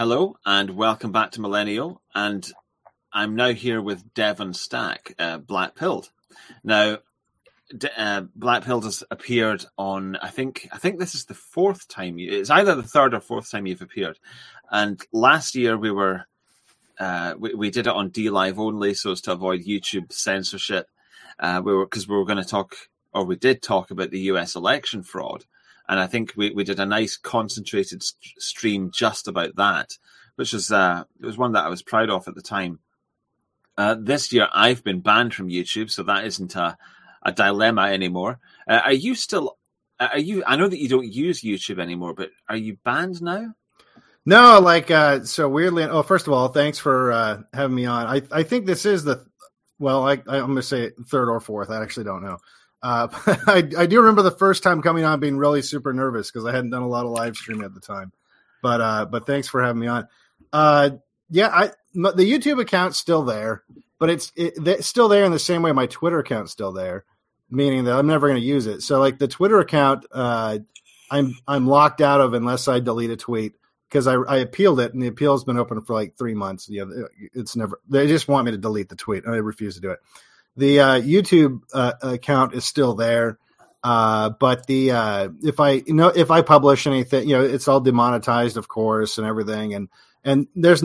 Hello and welcome back to Millennial, and I'm now here with Devon Stack, Black Pilled. Now, Black Pilled has appeared on, I think this is the fourth time, it's either the third or fourth time you've appeared. And last year we did it on DLive only so as to avoid YouTube censorship. Because we were going to talk, or we did talk about the US election fraud. And I think we did a nice concentrated stream just about that, which was it was one that I was proud of at the time. This year I've been banned from YouTube, so that isn't a dilemma anymore. Are you still? I know that you don't use YouTube anymore, but are you banned now? No, so weirdly. Oh, first of all, thanks for having me on. I think this is I'm going to say third or fourth. I actually don't know. I do remember the first time coming on being really super nervous because I hadn't done a lot of live streaming at the time. But thanks for having me on. The YouTube account's still there, but it's still there in the same way my Twitter account's still there, meaning that I'm never going to use it. So like the Twitter account, I'm locked out of unless I delete a tweet because I appealed it and the appeal's been open for like 3 months. Yeah, they just want me to delete the tweet and I refuse to do it. The YouTube account is still there, but if I publish anything, it's all demonetized, of course, and everything. And there's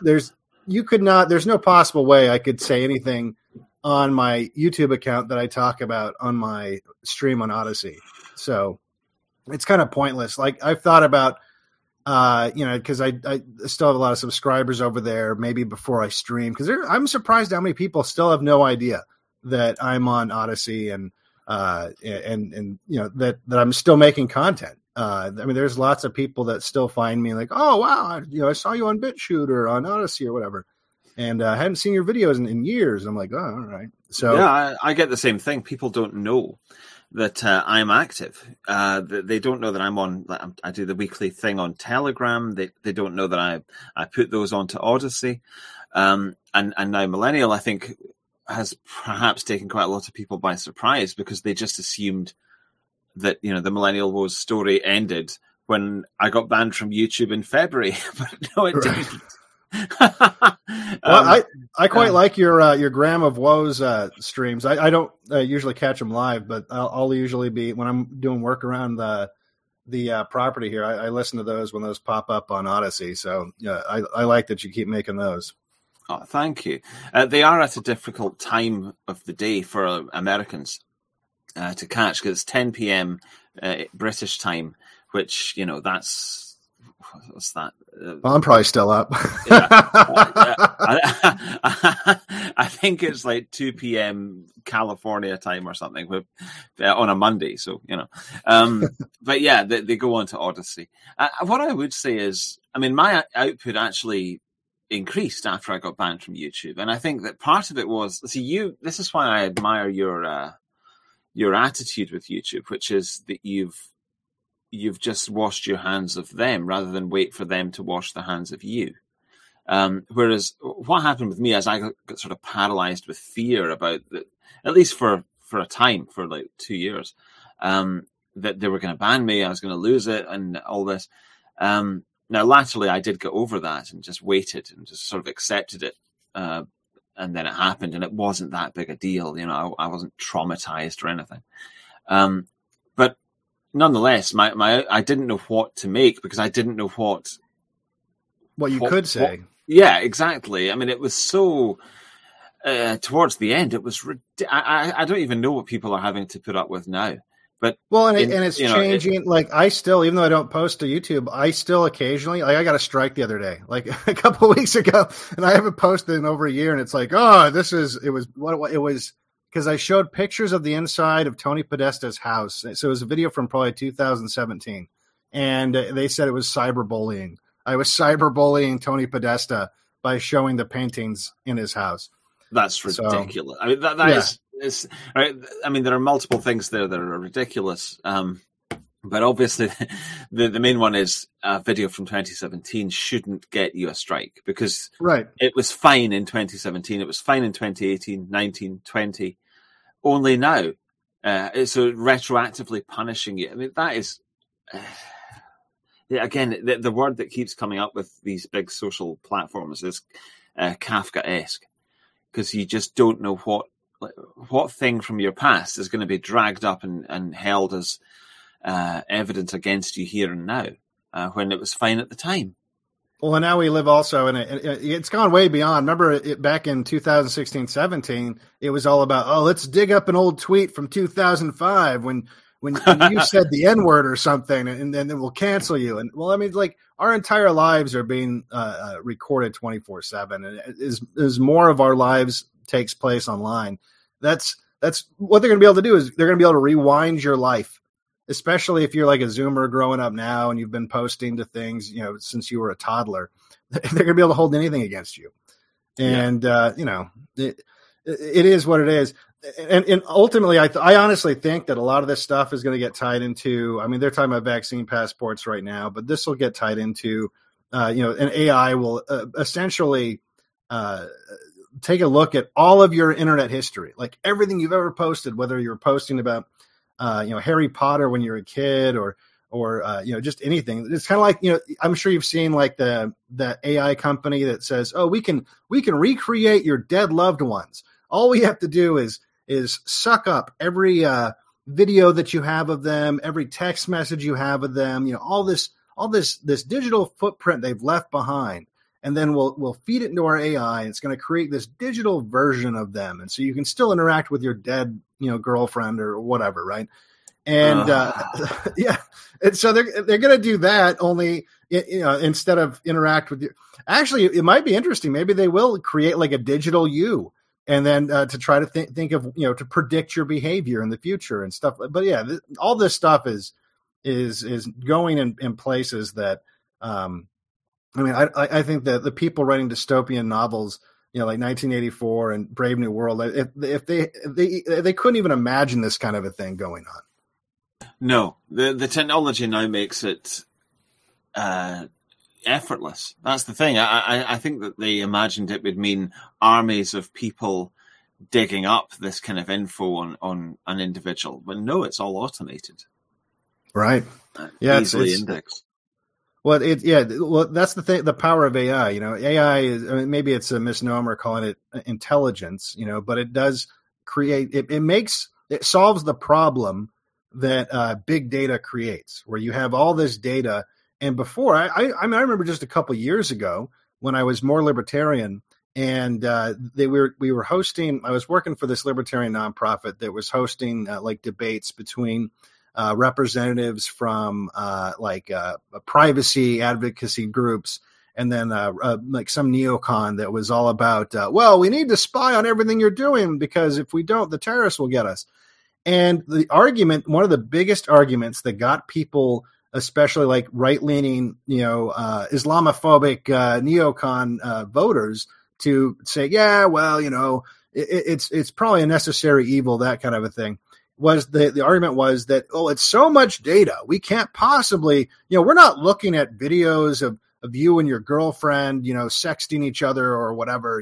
no possible way I could say anything on my YouTube account that I talk about on my stream on Odyssey. So it's kind of pointless. Like I've thought about, because I still have a lot of subscribers over there, maybe before I stream, because I'm surprised how many people still have no idea that I'm on Odyssey and that I'm still making content. There's lots of people that still find me like, oh, wow, I saw you on BitChute or on Odyssey or whatever. And I hadn't seen your videos in years. I'm like, oh, all right. So yeah, I get the same thing. People don't know that I'm active. They don't know that I'm on. I do the weekly thing on Telegram. They don't know that I put those onto Odyssey. And now Millennial, I think, has perhaps taken quite a lot of people by surprise because they just assumed that the Millennial Woes story ended when I got banned from YouTube in February, but no, it didn't. Well, I quite like your Gram of Woes streams. I don't usually catch them live, but I'll usually be when I'm doing work around the property here. I listen to those when those pop up on Odyssey. So yeah, I like that you keep making those. Oh, thank you. They are at a difficult time of the day for Americans to catch because it's 10 p.m. British time, which that's. What's that? Well, I'm probably still up. I think it's like 2 p.m. California time or something on a Monday. So, but yeah, they go on to Odyssey. What I would say is, my output actually increased after I got banned from YouTube. And I think that part of it was, this is why I admire your attitude with YouTube, which is that you've just washed your hands of them rather than wait for them to wash the hands of you. Whereas what happened with me is I got sort of paralyzed with fear about that, at least for a time, for like 2 years, that they were going to ban me, I was going to lose it and all this. Now, latterly, I did get over that and just waited and just sort of accepted it. And then it happened and it wasn't that big a deal. I wasn't traumatized or anything. But nonetheless, I didn't know what to make because I didn't know what you could say. Yeah, exactly. It was so towards the end. It was I don't even know what people are having to put up with now. But it's changing. I still, even though I don't post to YouTube, I still occasionally I got a strike the other day, like a couple of weeks ago, and I haven't posted in over a year. And it's like, oh, it was because I showed pictures of the inside of Tony Podesta's house. So it was a video from probably 2017. And they said it was cyberbullying. I was cyberbullying Tony Podesta by showing the paintings in his house. That's ridiculous. So, that is right. There are multiple things there that are ridiculous. But obviously the main one is a video from 2017 shouldn't get you a strike because it was fine in 2017. It was fine in 2018, 19, 20. Only now. So retroactively punishing you. That is again, the word that keeps coming up with these big social platforms is Kafka-esque, because you just don't know what thing from your past is going to be dragged up and held as evidence against you here and now, when it was fine at the time. Well, and now we live also it's gone way beyond. Remember back in 2016-17, it was all about, let's dig up an old tweet from 2005 when you said the N-word or something, and then we'll cancel you. And well, I mean, like, our entire lives are being recorded 24/7, and as more of our lives takes place online, that's what they're going to be able to do, is they're going to be able to rewind your life. Especially if you're like a Zoomer growing up now and you've been posting to things, since you were a toddler, they're going to be able to hold anything against you. And, it is what it is. And ultimately, I honestly think that a lot of this stuff is going to get tied into, I mean, they're talking about vaccine passports right now, but this will get tied into, an AI will essentially take a look at all of your internet history, like everything you've ever posted, whether you're posting about Harry Potter when you're a kid or just anything. It's kind of like, I'm sure you've seen like the AI company that says, we can recreate your dead loved ones. All we have to do is suck up every video that you have of them, every text message you have of them, all this digital footprint they've left behind. And then we'll feed it into our AI, and it's going to create this digital version of them. And so you can still interact with your dead, girlfriend or whatever, right? And yeah, and so they're going to do that, only instead of interact with you. Actually, it might be interesting. Maybe they will create like a digital you, and then to try to think of to predict your behavior in the future and stuff. But yeah, all this stuff is going in places that. I mean, I think that the people writing dystopian novels, like 1984 and Brave New World, if they couldn't even imagine this kind of a thing going on. No, the technology now makes it effortless. That's the thing. I think that they imagined it would mean armies of people digging up this kind of info on an individual, but no, it's all automated. Right. Yeah. Easily indexed. Well, that's the thing. The power of AI. AI is. I mean, maybe it's a misnomer calling it intelligence. But it does create. It solves the problem that big data creates, where you have all this data. And before, I remember just a couple years ago when I was more libertarian, and we were hosting. I was working for this libertarian nonprofit that was hosting like debates between. Representatives from privacy advocacy groups, and then like some neocon that was all about, we need to spy on everything you're doing, because if we don't, the terrorists will get us. And the argument, one of the biggest arguments that got people, especially like right-leaning, Islamophobic neocon voters, to say, it's probably a necessary evil, that kind of a thing. Was the argument was that, it's so much data, we can't possibly, we're not looking at videos of you and your girlfriend, sexting each other or whatever,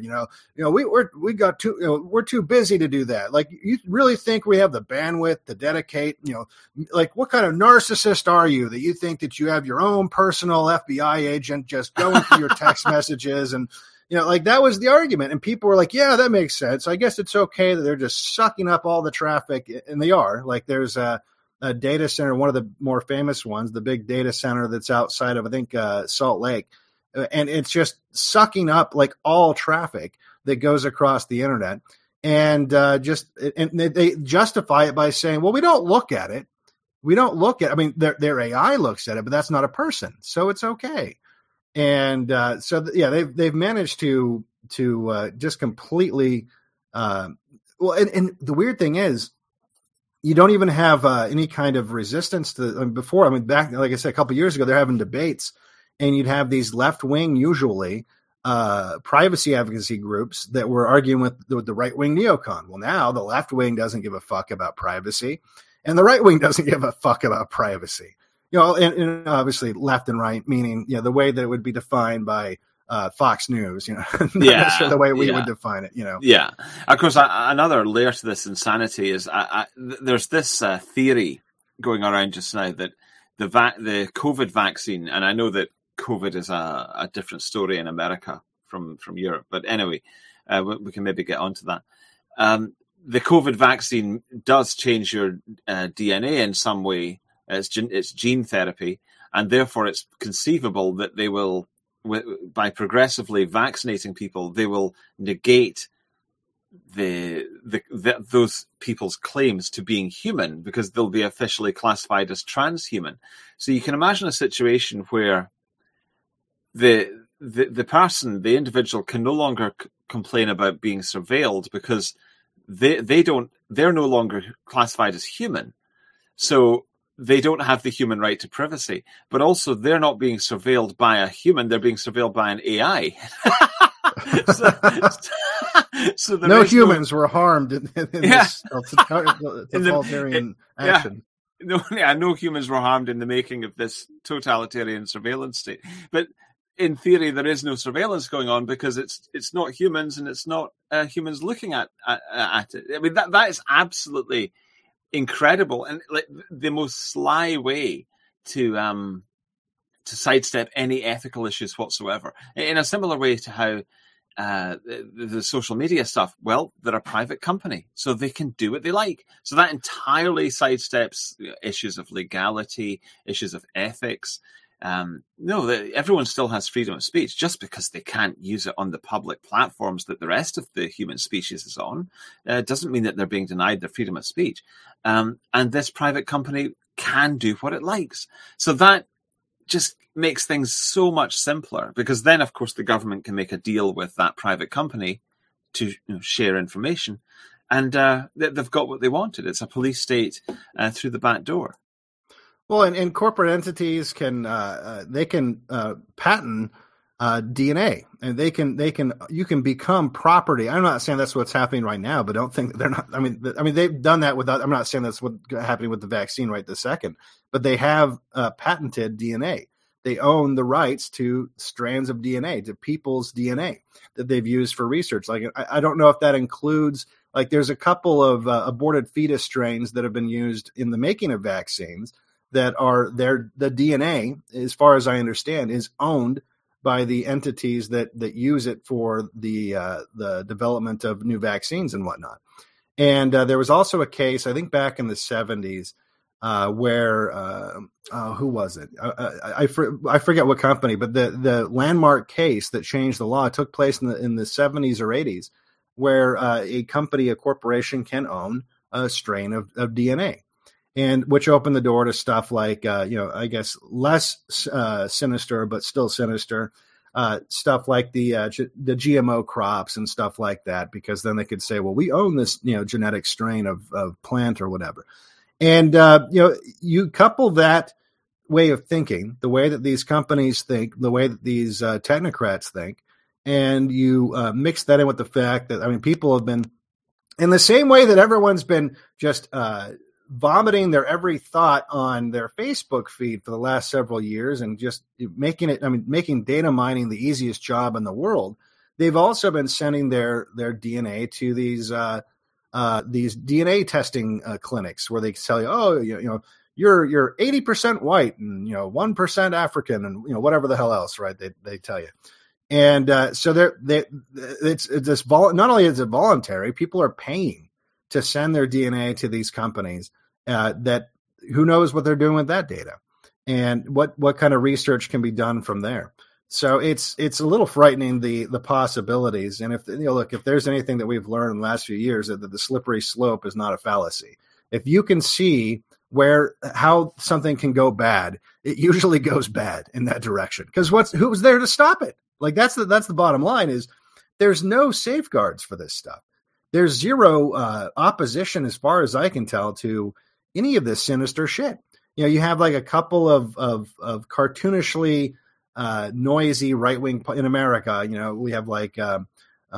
we're too busy to do that. Like, you really think we have the bandwidth to dedicate, like, what kind of narcissist are you that you think that you have your own personal FBI agent just going through your text messages? And like, that was the argument. And people were like, yeah, that makes sense. I guess it's okay that they're just sucking up all the traffic. And they are. Like, there's a data center, one of the more famous ones, the big data center that's outside of, I think, Salt Lake. And it's just sucking up like all traffic that goes across the internet. And they justify it by saying, well, we don't look at it. I mean, their AI looks at it, but that's not a person. So it's okay. And they've managed to just completely and the weird thing is, you don't even have any kind of resistance to before. I mean, back, like I said, a couple of years ago, they're having debates, and you'd have these left wing, usually privacy advocacy groups that were arguing with the right wing neocon. Well, now the left wing doesn't give a fuck about privacy, and the right wing doesn't give a fuck about privacy. And obviously left and right, meaning, the way that it would be defined by Fox News, not necessarily the way we would define it, Yeah. Of course, another layer to this insanity is there's this theory going around just now that the COVID vaccine, and I know that COVID is a different story in America from Europe, but anyway, we can maybe get onto that. The COVID vaccine does change your DNA in some way. It's gene therapy, and therefore it's conceivable that they will, by progressively vaccinating people, they will negate those people's claims to being human, because they'll be officially classified as transhuman. So you can imagine a situation where the person, the individual, can no longer complain about being surveilled because they're no longer classified as human. So they don't have the human right to privacy, but also they're not being surveilled by a human, they're being surveilled by an AI. so no humans were harmed in this totalitarian action. No humans were harmed in the making of this totalitarian surveillance state. But in theory, there is no surveillance going on because it's not humans, and it's not humans looking at it. I mean, that is absolutely incredible, and like the most sly way to sidestep any ethical issues whatsoever. In a similar way to how the social media stuff, well, they're a private company, so they can do what they like. So that entirely sidesteps issues of legality, issues of ethics. No, everyone still has freedom of speech. Just because they can't use it on the public platforms that the rest of the human species is on, doesn't mean that they're being denied their freedom of speech. And this private company can do what it likes. So that just makes things so much simpler, because then, of course, the government can make a deal with that private company to share information, and they've got what they wanted. It's a police state through the back door. Well, and corporate entities can patent DNA, and you can become property. I'm not saying that's what's happening right now, but don't think that they're not. I mean they've done that without. I'm not saying that's what's happening with the vaccine right this second, but they have patented DNA. They own the rights to strands of DNA, to people's DNA that they've used for research. Like, I don't know if that includes, like, there's a couple of aborted fetus strains that have been used in the making of vaccines that are the DNA, as far as I understand, is owned by the entities that use it for the development of new vaccines and whatnot. And there was also a case, I think back in the 70s, where who was it? I forget what company, but the landmark case that changed the law took place in the 70s or 80s, where a corporation can own a strain of DNA, and which opened the door to stuff like I guess less sinister but still sinister stuff like the GMO crops and stuff like that, because then they could say, well, we own this genetic strain of plant or whatever. And, you couple that way of thinking, the way that these companies think, the way that these technocrats think, and you mix that in with the fact that, people have been, in the same way that everyone's been just vomiting their every thought on their Facebook feed for the last several years and just making data mining the easiest job in the world, they've also been sending their DNA to these DNA testing clinics where they tell you, you're 80% white and 1% African and whatever the hell else, right? They tell you, and so it's this not only is it voluntary, people are paying to send their DNA to these companies that who knows what they're doing with that data, and what kind of research can be done from there. So it's a little frightening, the possibilities. And if if there's anything that we've learned in the last few years, that the slippery slope is not a fallacy. If you can see how something can go bad, it usually goes bad in that direction. Because who's there to stop it? Like that's the bottom line, is there's no safeguards for this stuff. There's zero opposition, as far as I can tell, to any of this sinister shit. You have like a couple of cartoonishly noisy right wing in America. We have like there's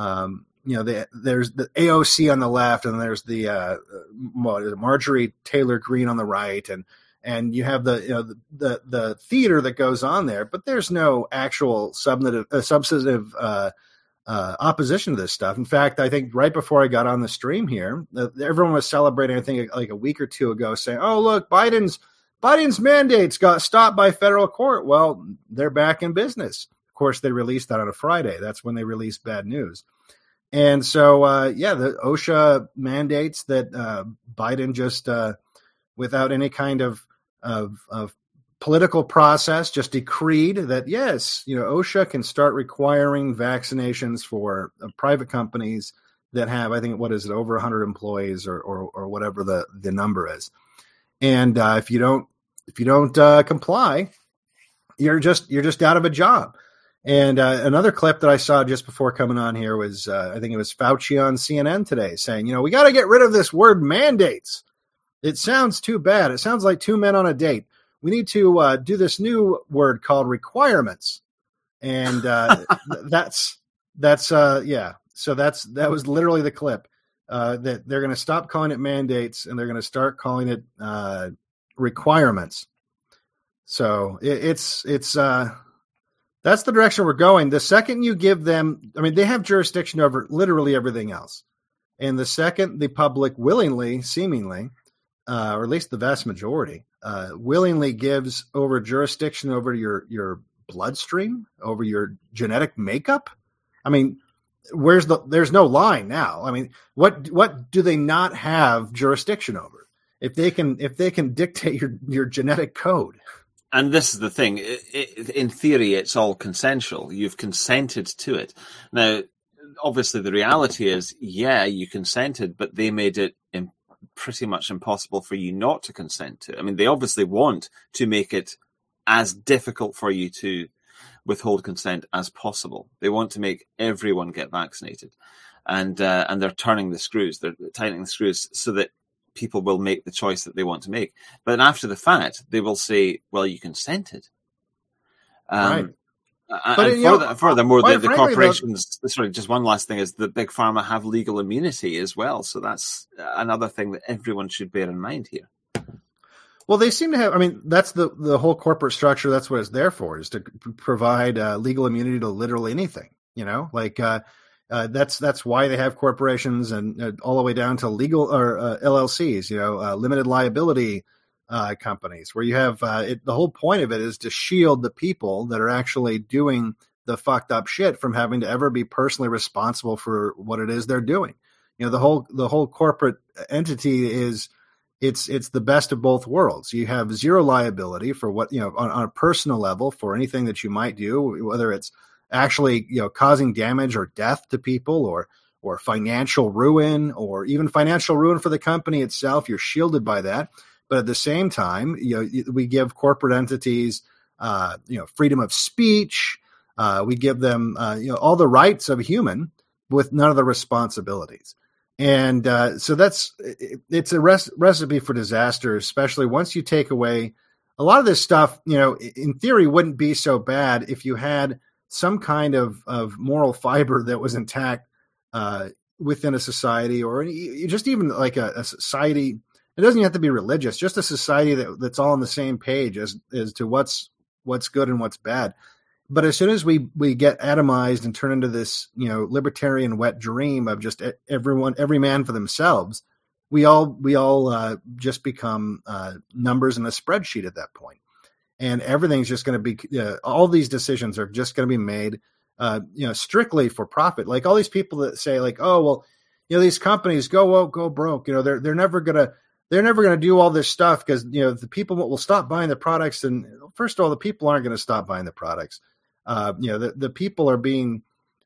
the AOC on the left, and there's the Marjorie Taylor Greene on the right, and you have the theater that goes on there, but there's no actual substantive opposition to this stuff. In fact, I think right before I got on the stream here, everyone was celebrating, I think like a week or two ago, saying, "Oh, look, Biden's Biden's mandates got stopped by federal court. Well, they're back in business. Of course, they released that on a Friday. That's when they released bad news. And so, the OSHA mandates that Biden just, without any kind of political process, just decreed that, yes, OSHA can start requiring vaccinations for private companies that have, I think, over 100 employees or whatever the number is. And if you don't comply, you're just out of a job. And another clip that I saw just before coming on here was, I think it was Fauci on CNN today saying, we got to get rid of this word mandates. It sounds too bad. It sounds like two men on a date. We need to do this new word called requirements. And that's. So that was literally the clip, that they're going to stop calling it mandates and they're going to start calling it requirements. So it's that's the direction we're going. The second you give them, they have jurisdiction over literally everything else. And the second the public willingly, seemingly, or at least the vast majority, willingly gives over jurisdiction over your bloodstream, over your genetic makeup. There's no line now. What do they not have jurisdiction over? If they can dictate your genetic code. And this is the thing. In theory, it's all consensual. You've consented to it. Now, obviously, the reality is, you consented, but they made it pretty much impossible for you not to consent to it. They obviously want to make it as difficult for you to withhold consent as possible. They want to make everyone get vaccinated, and they're turning the screws. They're tightening the screws so that people will make the choice that they want to make. But then after the fact, they will say, well, you consented. Right. And furthermore, the corporations, just one last thing is that Big Pharma have legal immunity as well. So that's another thing that everyone should bear in mind here. Well, they seem to have, that's the whole corporate structure. That's what it's there for, is to provide legal immunity to literally anything, that's why they have corporations and all the way down to legal or LLCs, limited liability companies, where you have the whole point of it is to shield the people that are actually doing the fucked up shit from having to ever be personally responsible for what it is they're doing. The whole corporate entity is it's the best of both worlds. You have zero liability for what, on a personal level for anything that you might do, whether it's actually, causing damage or death to people or financial ruin, or even financial ruin for the company itself. You're shielded by that. But at the same time, we give corporate entities, freedom of speech. We give them, all the rights of a human with none of the responsibilities. And so it's a recipe for disaster, especially once you take away a lot of this stuff. In theory, wouldn't be so bad if you had some kind of moral fiber that was intact within a society, or just even like a society. It doesn't have to be religious, just a society that's all on the same page as to what's good and what's bad. But as soon as we get atomized and turn into this, libertarian wet dream of just every man for themselves, we all just become numbers in a spreadsheet at that point. And everything's just going to be, all these decisions are just going to be made, strictly for profit. Like all these people that say like, oh, well, these companies go broke. They're never going to do all this stuff because, the people will stop buying the products. And first of all, the people aren't going to stop buying the products. The people are being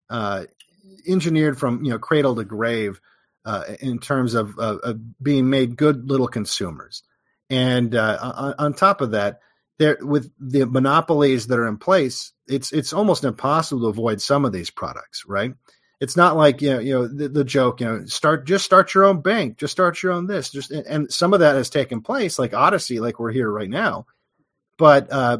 engineered from, cradle to grave in terms of being made good little consumers. And on top of that, with the monopolies that are in place, it's almost impossible to avoid some of these products, right? It's not like the joke, start your own bank, just start your own this, and some of that has taken place, like Odyssey, like we're here right now. But at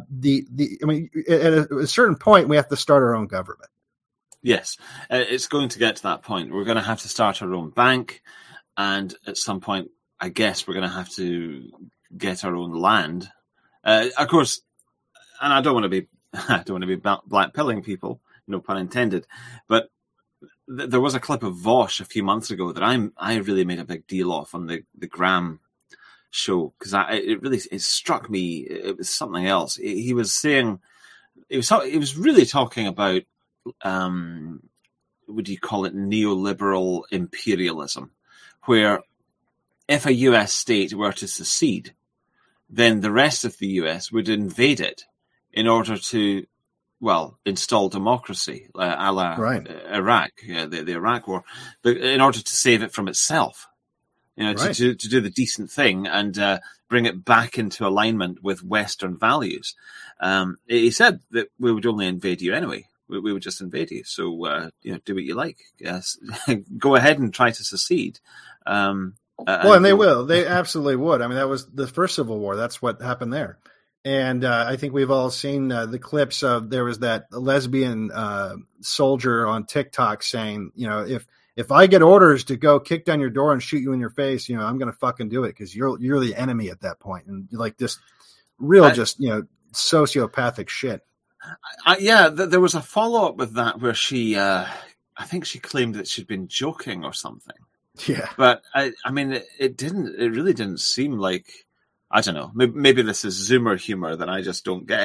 a certain point, we have to start our own government. Yes, it's going to get to that point. We're going to have to start our own bank, and at some point, I guess we're going to have to get our own land. Of course, and I don't want to be black pilling people, no pun intended. But there was a clip of Vosh a few months ago that I really made a big deal of on the Graham show because it struck me. It was something else. He was saying he was really talking about would you call it neoliberal imperialism, where if a US state were to secede, then the rest of the US would invade it in order to, well, install democracy, a la Iraq, the Iraq War, but in order to save it from itself, to do the decent thing and bring it back into alignment with Western values. He said that we would only invade you anyway. We would just invade you. So, do what you like. Yes. Go ahead and try to secede. And they will. They absolutely would. I mean, that was the first Civil War. That's what happened there. And I think we've all seen the clips of there was that lesbian soldier on TikTok saying, if I get orders to go kick down your door and shoot you in your face, I'm going to fucking do it because you're the enemy at that point. And like this real sociopathic shit. There was a follow-up with that where she, I think she claimed that she'd been joking or something. Yeah. But it really didn't seem like, I don't know, maybe this is Zoomer humor that I just don't get.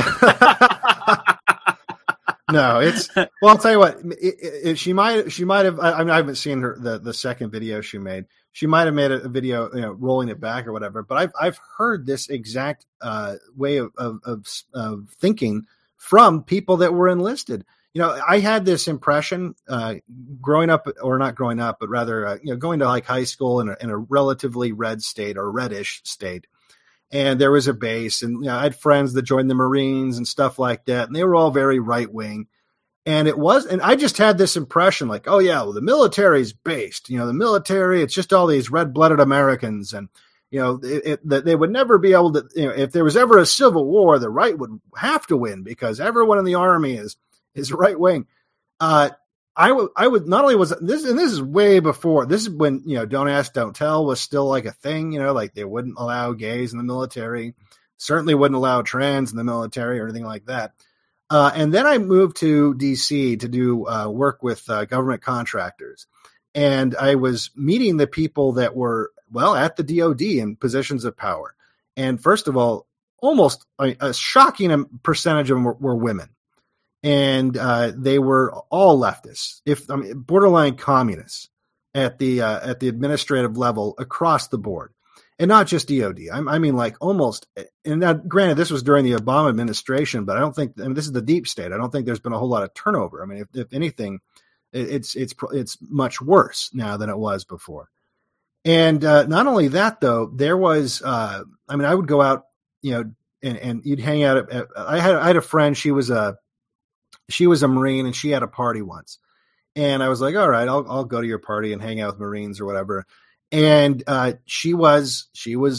No, well, I'll tell you what, she might have, I haven't seen the second video she made. She might have made a video, rolling it back or whatever, but I've heard this exact way of thinking from people that were enlisted. I had this impression growing up, or not growing up, but rather, going to like high school in a relatively red state or reddish state. And there was a base and I had friends that joined the Marines and stuff like that. And they were all very right wing. And I just had this impression like, oh yeah, well, the military's based, the military, it's just all these red blooded Americans. And, that they would never be able to, if there was ever a civil war, the right would have to win because everyone in the army is right wing. I would not only was this, and this is way before, this is when, Don't Ask, Don't Tell was still like a thing, like they wouldn't allow gays in the military, certainly wouldn't allow trans in the military or anything like that. And then I moved to DC to do work with government contractors. And I was meeting the people that were, at the DOD in positions of power. And first of all, almost a shocking percentage of them were women. And they were all leftists, borderline communists at the administrative level across the board, and not just DOD. I mean, like almost. And now, granted, this was during the Obama administration, but I don't think. This is the deep state. I don't think there's been a whole lot of turnover. I mean, if anything, it's much worse now than it was before. And not only that, though, there was. I would go out, and you'd hang out. I had a friend. She was a Marine and she had a party once. And I was like, all right, I'll go to your party and hang out with Marines or whatever. And she was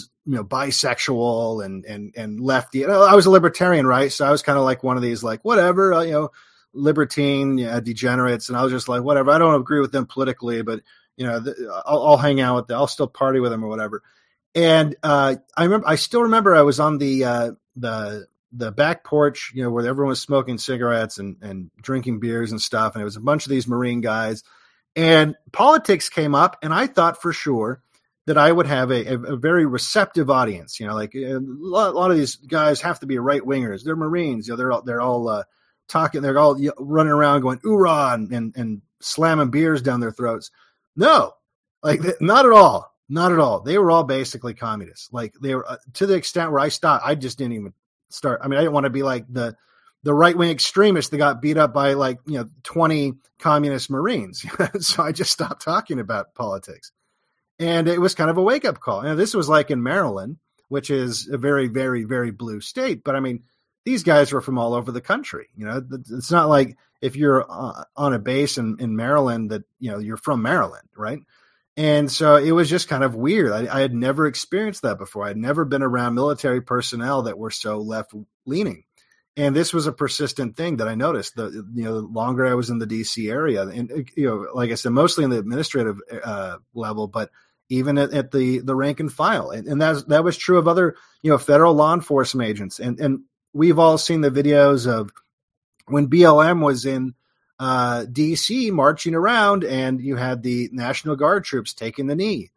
bisexual and lefty. I was a libertarian, right? So I was kind of like one of these, like, whatever, libertine degenerates. And I was just like, whatever. I don't agree with them politically, but, I'll hang out with them. I'll still party with them or whatever. And I still remember I was on the back porch, where everyone was smoking cigarettes and drinking beers and stuff. And it was a bunch of these Marine guys, and politics came up, and I thought for sure that I would have a very receptive audience. Like a lot of these guys have to be right wingers. They're Marines. They're all talking. They're all running around going "oorah" and slamming beers down their throats. No, like not at all. Not at all. They were all basically communists. Like they were to the extent where I stopped. I just didn't even start. I didn't want to be like the right-wing extremist that got beat up by 20 communist Marines. So I just stopped talking about politics. And it was kind of a wake-up call. This was like in Maryland, which is a very, very, very blue state. But these guys were from all over the country. It's not like if you're on a base in Maryland that, you're from Maryland, right? And so it was just kind of weird. I had never experienced that before. I'd never been around military personnel that were so left-leaning. And this was a persistent thing that I noticed. The longer I was in the DC area, and like I said, mostly in the administrative level, but even at the rank and file, and that was true of other federal law enforcement agents. And we've all seen the videos of when BLM was in DC marching around, and you had the National Guard troops taking the knee.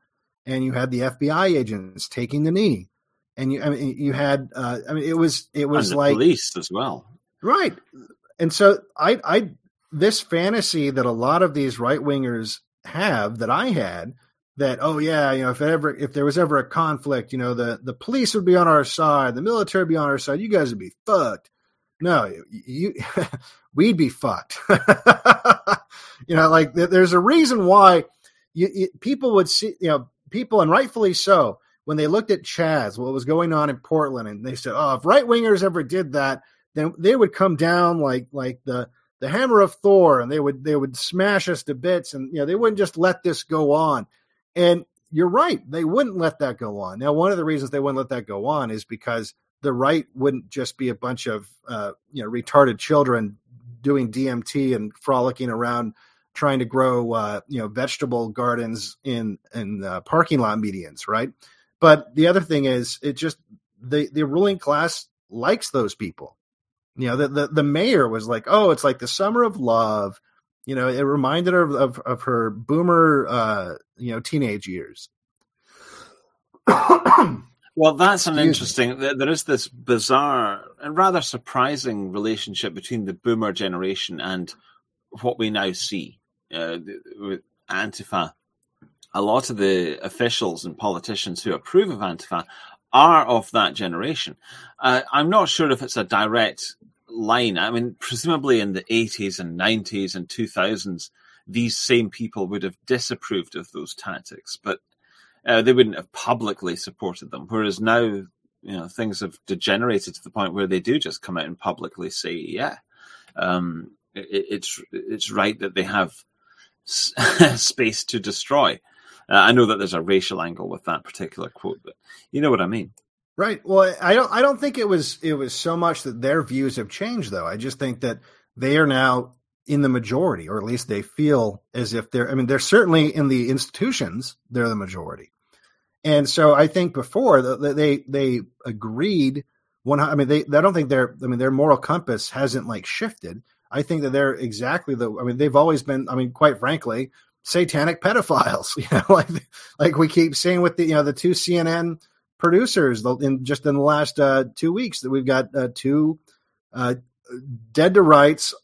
and you had the FBI agents taking the knee, and you had it was and the like police as well, right? And so I this fantasy that a lot of these right wingers have, that I had, that if there was ever a conflict, the police would be on our side, the military would be on our side, you guys would be fucked. No, we'd be fucked. Like there's a reason why people would see, people, and rightfully so, when they looked at Chaz, what was going on in Portland, and they said, oh, if right wingers ever did that, then they would come down like the hammer of Thor, and they would smash us to bits, and they wouldn't just let this go on. And you're right, they wouldn't let that go on. Now, one of the reasons they wouldn't let that go on is because the right wouldn't just be a bunch of retarded children doing DMT and frolicking around trying to grow vegetable gardens in parking lot medians, right? But the other thing is, it just the ruling class likes those people. The mayor was like, oh, it's like the summer of love. It reminded her of her boomer teenage years. Well, that's an interesting. There is this bizarre and rather surprising relationship between the boomer generation and what we now see with Antifa. A lot of the officials and politicians who approve of Antifa are of that generation. I'm not sure if it's a direct line. I mean, presumably in the 80s and 90s and 2000s, these same people would have disapproved of those tactics, but they wouldn't have publicly supported them. Whereas now, things have degenerated to the point where they do just come out and publicly say, yeah, it's right that they have space to destroy. I know that there's a racial angle with that particular quote, but you know what I mean. Right. Well, I don't think it was so much that their views have changed, though. I just think that they are now in the majority, or at least they feel as if they're certainly in the institutions, they're the majority. And so I think before they agreed I don't think their moral compass hasn't shifted. I think that they're exactly they've always been, quite frankly, satanic pedophiles, like we keep saying with the two CNN producers in the last 2 weeks, that we've got two dead to rights,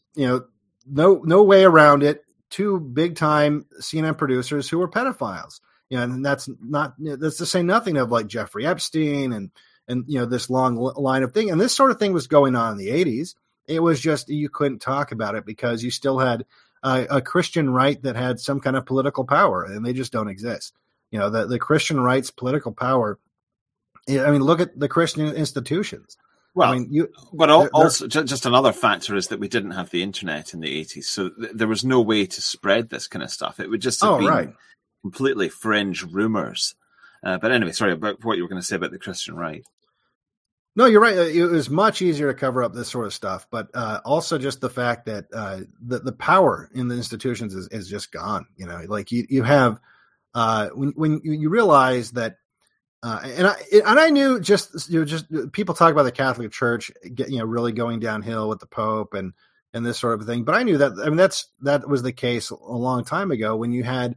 no way around it, two big time CNN producers who are pedophiles. And that's to say nothing of like Jeffrey Epstein and this long line of thing. And this sort of thing was going on in the 80s. It was just, you couldn't talk about it because you still had a Christian right that had some kind of political power, and they just don't exist. The Christian right's political power. Look at the Christian institutions. Well, also just another factor is that we didn't have the internet in the 80s, so there was no way to spread this kind of stuff. It would just have been completely fringe rumors. But anyway, sorry about what you were going to say about the Christian right. No, you're right. It was much easier to cover up this sort of stuff, but also just the fact that the power in the institutions is just gone. You have when you realize that, and I knew just people talk about the Catholic Church really going downhill with the Pope and this sort of thing, but I knew that that was the case a long time ago when you had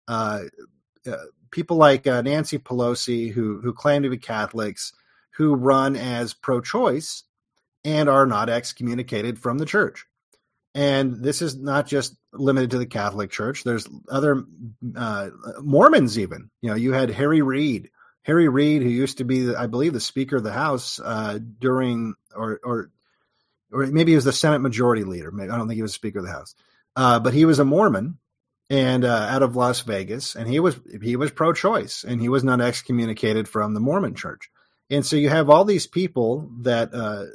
people like Nancy Pelosi who claim to be Catholics, who run as pro-choice and are not excommunicated from the church. And this is not just limited to the Catholic Church. There's other Mormons even. You had Harry Reid, who used to be, I believe, the Speaker of the House during, or maybe he was the Senate Majority Leader. I don't think he was Speaker of the House, but he was a Mormon and out of Las Vegas, and he was pro-choice, and he was not excommunicated from the Mormon Church. And so you have all these people that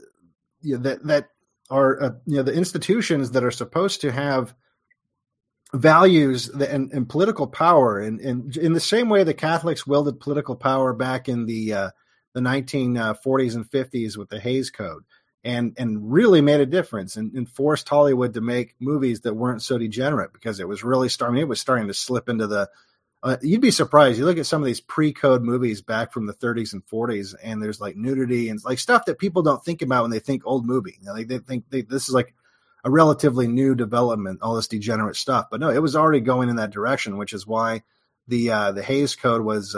that are the institutions that are supposed to have values and political power, and in the same way the Catholics wielded political power back in the 1940s and 50s with the Hays Code, and really made a difference and forced Hollywood to make movies that weren't so degenerate, because it was really starting to slip into the. You'd be surprised. You look at some of these pre-code movies back from the 30s and 40s, and there's like nudity and like stuff that people don't think about when they think old movie. They think this is like a relatively new development, all this degenerate stuff. But no, it was already going in that direction, which is why the Hays Code was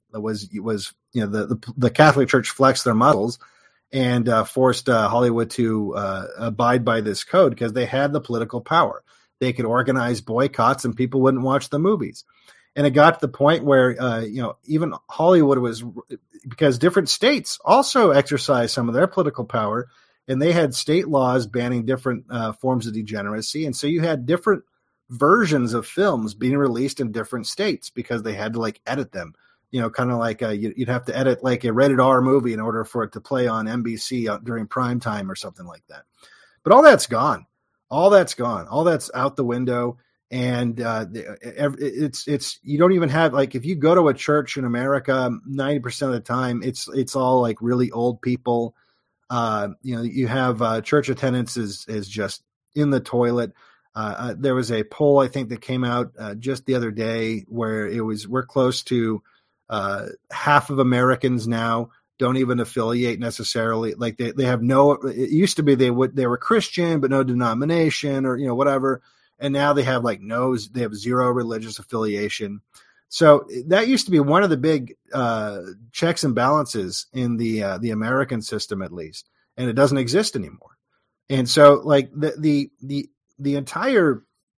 the Catholic Church flexed their muscles and forced Hollywood to abide by this code because they had the political power. They could organize boycotts and people wouldn't watch the movies. And it got to the point where, even Hollywood was, because different states also exercised some of their political power, and they had state laws banning different forms of degeneracy. And so you had different versions of films being released in different states because they had to edit them. Kind of like you'd have to edit like a rated R movie in order for it to play on NBC during prime time or something like that. But all that's gone. All that's gone. All that's out the window. And it's you don't even have, if you go to a church in America, 90% of the time it's all really old people. You have church attendance is just in the toilet. There was a poll I think that came out just the other day where we're close to half of Americans now don't even affiliate necessarily. They have no. It used to be they were Christian but no denomination or whatever. And now they have they have zero religious affiliation. So that used to be one of the big checks and balances in the American system, at least, and it doesn't exist anymore. And so the entire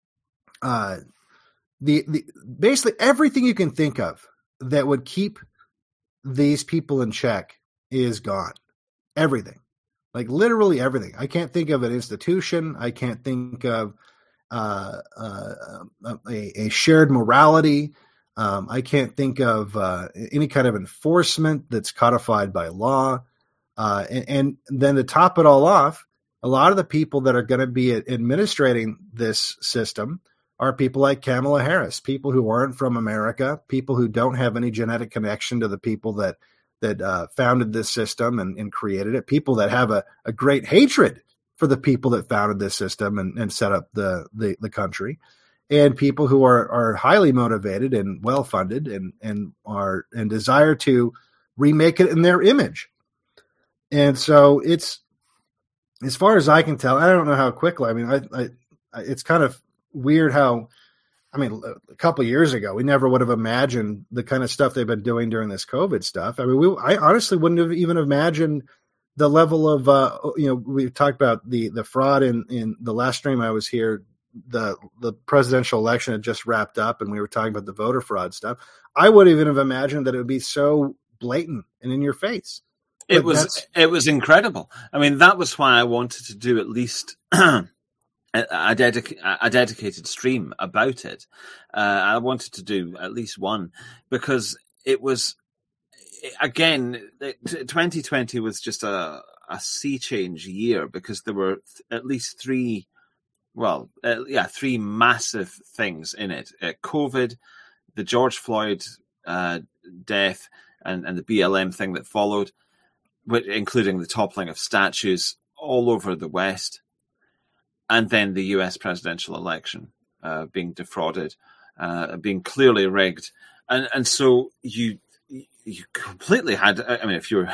basically everything you can think of that would keep these people in check is gone. Everything, literally everything. I can't think of an institution. I can't think of a shared morality. I can't think of any kind of enforcement that's codified by law. And then to top it all off, a lot of the people that are going to be administrating this system are people like Kamala Harris, people who aren't from America, people who don't have any genetic connection to the people that founded this system and created it, people that have a great hatred for the people that founded this system and set up the country, and people who are highly motivated and well funded and desire to remake it in their image. And so it's, as far as I can tell, I don't know how quickly. I mean, it's kind of weird how, a couple of years ago, we never would have imagined the kind of stuff they've been doing during this COVID stuff. I honestly wouldn't have even imagined the level of, we talked about the fraud in the last stream I was here. The presidential election had just wrapped up, and we were talking about the voter fraud stuff. I would even have imagined that it would be so blatant and in your face. It was incredible. That was why I wanted to do at least a dedicated stream about it. I wanted to do at least one because it was, again, 2020 was just a sea change year because there were at least three massive things in it. COVID, the George Floyd death, and the BLM thing that followed, including the toppling of statues all over the West, and then the US presidential election being defrauded, being clearly rigged. And so you completely had, if your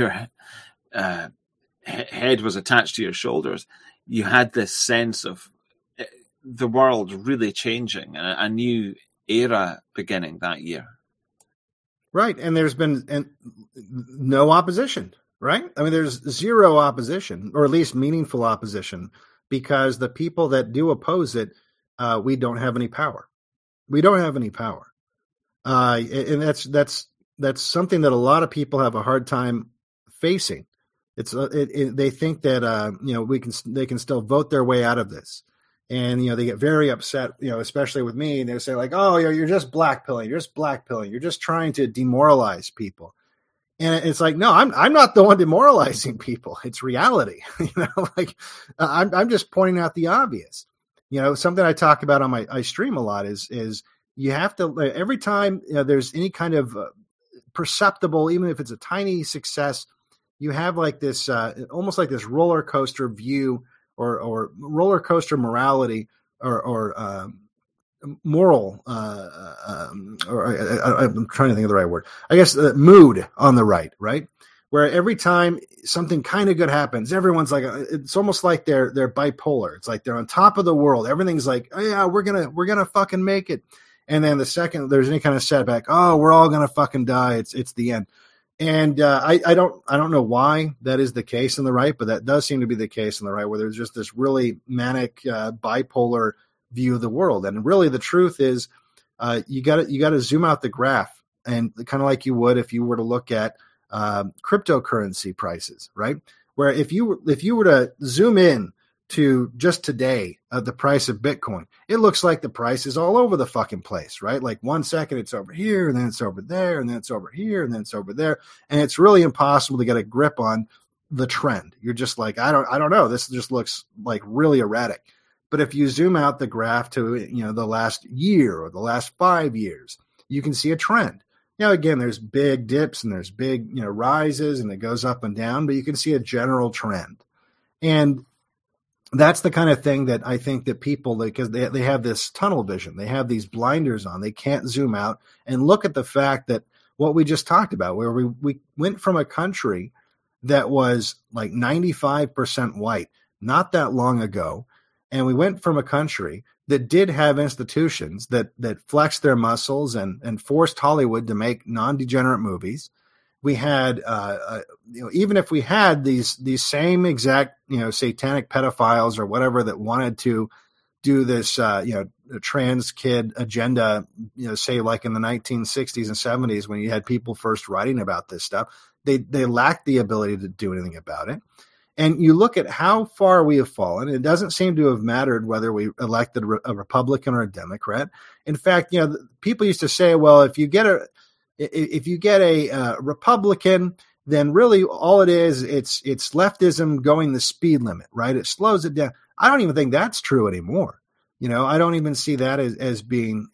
head was attached to your shoulders, you had this sense of the world really changing, a new era beginning that year. Right. And there's been no opposition, right? There's zero opposition, or at least meaningful opposition, because the people that do oppose it, we don't have any power. We don't have any power. And that's something that a lot of people have a hard time facing. They think that, they can still vote their way out of this. And, they get very upset, especially with me, and they say oh, you're just blackpilling. You're just trying to demoralize people. And it's no, I'm not the one demoralizing people. It's reality. I'm just pointing out the obvious. Something I talk about on I stream a lot is you have to, every time there's any kind of perceptible, even if it's a tiny success, you have this almost like this roller coaster view or roller coaster morality or moral, or I'm trying to think of the right word. I guess mood on the right, where every time something kind of good happens, everyone's it's almost like they're bipolar. It's they're on top of the world. Everything's oh yeah, we're gonna fucking make it. And then the second there's any kind of setback, oh, we're all going to fucking die. It's the end. And I don't know why that is the case in the right, but that does seem to be the case in the right, where there's just this really manic bipolar view of the world. And really the truth is you got to zoom out the graph, and kind of like you would if you were to look at cryptocurrency prices, right? Where if you were to zoom in to just today, the price of Bitcoin, it looks like the price is all over the fucking place, right? Like 1 second it's over here, and then it's over there, and then it's over here, and then it's over there. And it's really impossible to get a grip on the trend. You're just like, I don't know. This just looks like really erratic. But if you zoom out the graph to, the last year or the last 5 years, you can see a trend. Again, there's big dips and there's big, rises, and it goes up and down, but you can see a general trend. And that's the kind of thing that I think that people, because they have this tunnel vision, they have these blinders on, they can't zoom out and look at the fact that what we just talked about, where we went from a country that was like 95% white not that long ago, and we went from a country that did have institutions that flexed their muscles and forced Hollywood to make non-degenerate movies. We had, even if we had these same exact, satanic pedophiles or whatever that wanted to do this, trans kid agenda, say like in the 1960s and 70s when you had people first writing about this stuff, they lacked the ability to do anything about it. And you look at how far we have fallen. It doesn't seem to have mattered whether we elected a Republican or a Democrat. In fact, people used to say, well, if you get a Republican, then really all it is, it's leftism going the speed limit, right? It slows it down. I don't even think that's true anymore. I don't even see that as being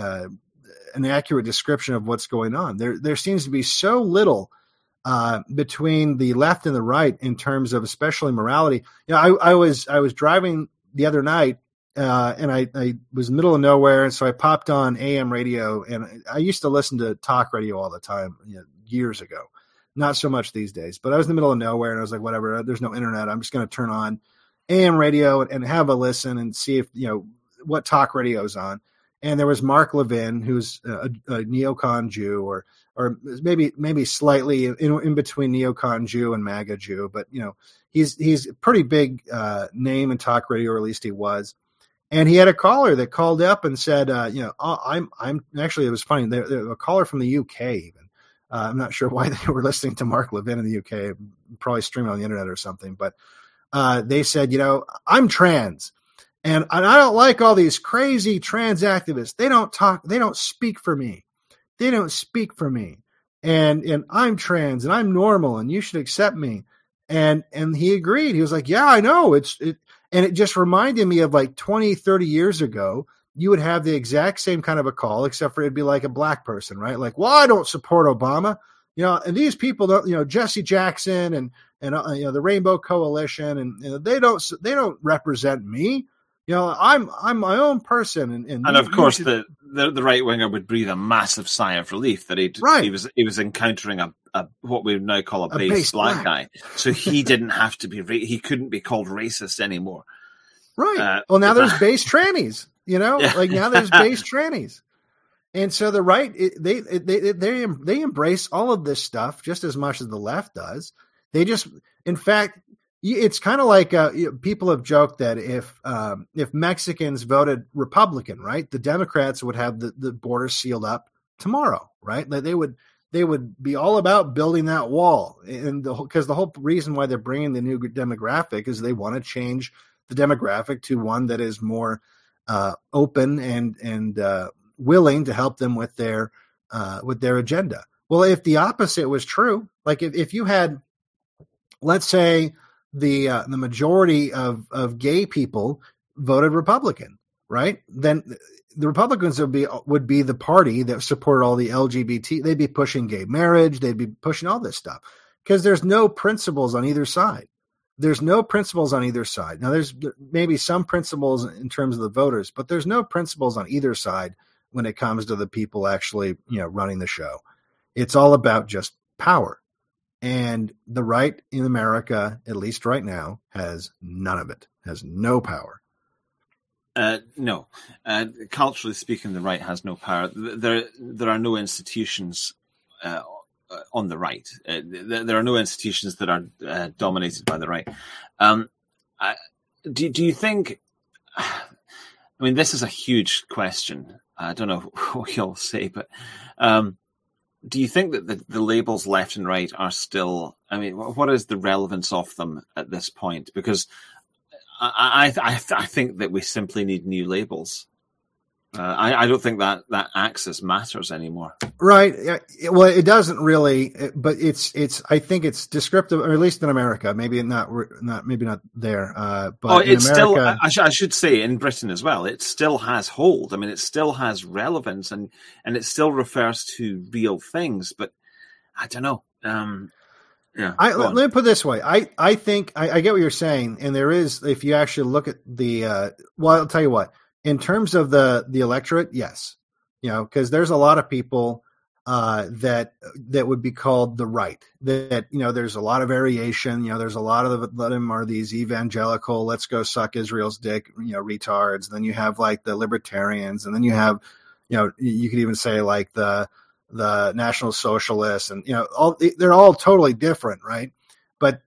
an accurate description of what's going on. There seems to be so little between the left and the right in terms of especially morality. I was driving the other night and I was in the middle of nowhere, and so I popped on AM radio, and I used to listen to talk radio all the time years ago. Not so much these days, but I was in the middle of nowhere, and I was like, whatever, there's no internet. I'm just going to turn on AM radio and have a listen and see if, what talk radio is on. And there was Mark Levin, who's a neocon Jew, or maybe slightly in between neocon Jew and MAGA Jew, but he's a pretty big name in talk radio, or at least he was. And he had a caller that called up and said, I'm actually, it was funny. A caller from the UK even. I'm not sure why they were listening to Mark Levin in the UK, probably streaming on the internet or something. But they said, I'm trans. And I don't like all these crazy trans activists. They don't speak for me. They don't speak for me. And I'm trans and I'm normal and you should accept me. And he agreed. He was like, yeah, I know. And it just reminded me of like 20, 30 years ago, you would have the exact same kind of a call, except for it'd be like a black person, right? Like, well, I don't support Obama, and these people don't, Jesse Jackson and the Rainbow Coalition, and they don't represent me. I'm my own person. And of course the right winger would breathe a massive sigh of relief that he was encountering a what we would now call a base black guy. So he didn't have to be, he couldn't be called racist anymore. Right. Well, now there's base trannies, like now there's base trannies. And so the right, they embrace all of this stuff just as much as the left does. They just, in fact, it's kind of like people have joked that if Mexicans voted Republican, right, the Democrats would have the border sealed up tomorrow, right? They would be all about building that wall, and because the whole reason why they're bringing the new demographic is they want to change the demographic to one that is more open and willing to help them with their agenda. Well, if the opposite was true, like if you had, let's say, the majority of gay people voted Republican, right? Then the Republicans would be the party that supported all the LGBT. They'd be pushing gay marriage. They'd be pushing all this stuff because there's no principles on either side. There's no principles on either side. Now, there's maybe some principles in terms of the voters, but there's no principles on either side when it comes to the people actually, running the show. It's all about just power. And the right in America, at least right now, has none of it, has no power. No. Culturally speaking, the right has no power. There are no institutions on the right. There are no institutions that are dominated by the right. Do you think? I mean, this is a huge question. I don't know what you'll say, but do you think that the labels left and right are still? I mean, what is the relevance of them at this point? Because I think that we simply need new labels. I don't think that axis matters anymore. Right. Well, it doesn't really, but it's. I think it's descriptive, or at least in America. Maybe not there. But it's in America, still. I should say in Britain as well. It still has hold. I mean, it still has relevance, and it still refers to real things. But I don't know. Yeah. Let me put it this way. I think I get what you're saying, and there is, if you actually look at the. Well, I'll tell you what. In terms of the electorate, yes, because there's a lot of people that would be called the right. That there's a lot of variation. There's a lot of them are these evangelical, let's go suck Israel's dick, retards. Then you have like the libertarians, and then you have, you could even say like the National Socialists, and they're all totally different, right? But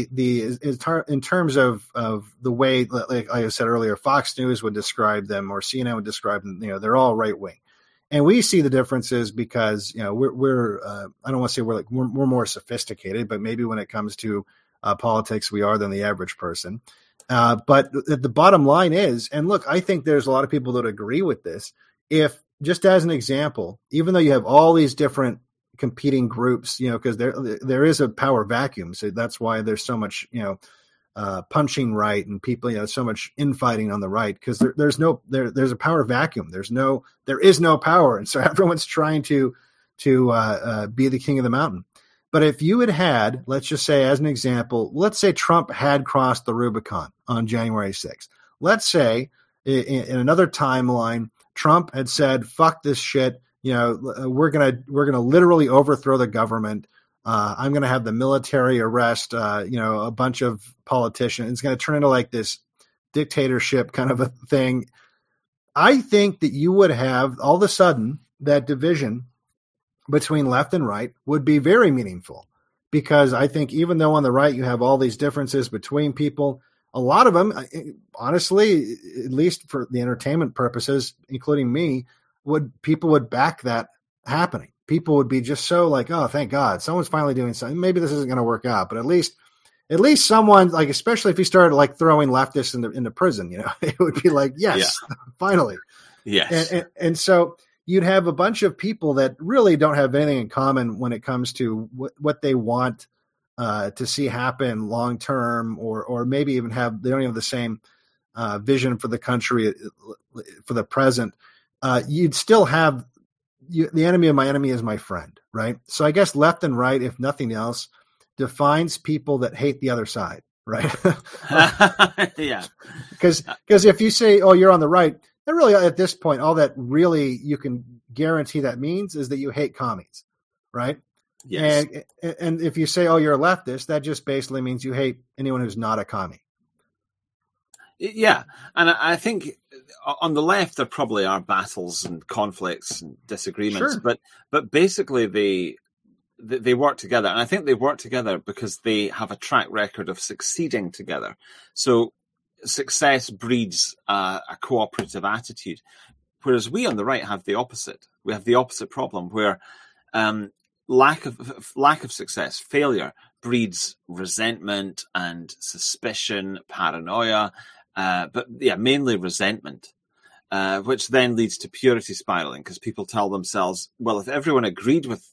in terms of the way, like I said earlier, Fox News would describe them, or CNN would describe them. They're all right wing, and we see the differences because we're I don't want to say we're more sophisticated, but maybe when it comes to politics, we are than the average person. But the bottom line is, and look, I think there's a lot of people that agree with this. If just as an example, even though you have all these different competing groups, because there is a power vacuum, so that's why there's so much punching right, and people so much infighting on the right, because there's a power vacuum. There is no power, and so everyone's trying to be the king of the mountain. But if you had, let's just say as an example, let's say Trump had crossed the Rubicon on January 6th. Let's say in another timeline, Trump had said, "Fuck this shit. We're gonna literally overthrow the government. I'm gonna have the military arrest, a bunch of politicians. It's gonna turn into like this dictatorship kind of a thing." I think that you would have all of a sudden that division between left and right would be very meaningful, because I think even though on the right you have all these differences between people, a lot of them, honestly, at least for the entertainment purposes, including me, people would back that happening. People would be just so like, oh, thank God, someone's finally doing something. Maybe this isn't going to work out, but at least someone, like, especially if you started like throwing leftists into prison, it would be like, yes, finally. Yes. And so you'd have a bunch of people that really don't have anything in common when it comes to what they want to see happen long term, or maybe even they don't even have the same vision for the country for the present. You'd still have the enemy of my enemy is my friend, right? So I guess left and right, if nothing else, defines people that hate the other side, right? Yeah. Because if you say, oh, you're on the right, then really at this point, all that really you can guarantee that means is that you hate commies, right? Yes. And if you say, oh, you're a leftist, that just basically means you hate anyone who's not a commie. Yeah, and I think on the left there probably are battles and conflicts and disagreements, sure. but basically they work together, and I think they work together because they have a track record of succeeding together. So success breeds a cooperative attitude, whereas we on the right have the opposite. We have the opposite problem where lack of success, failure, breeds resentment and suspicion, paranoia. But mainly resentment, which then leads to purity spiraling, because people tell themselves, well, if everyone agreed with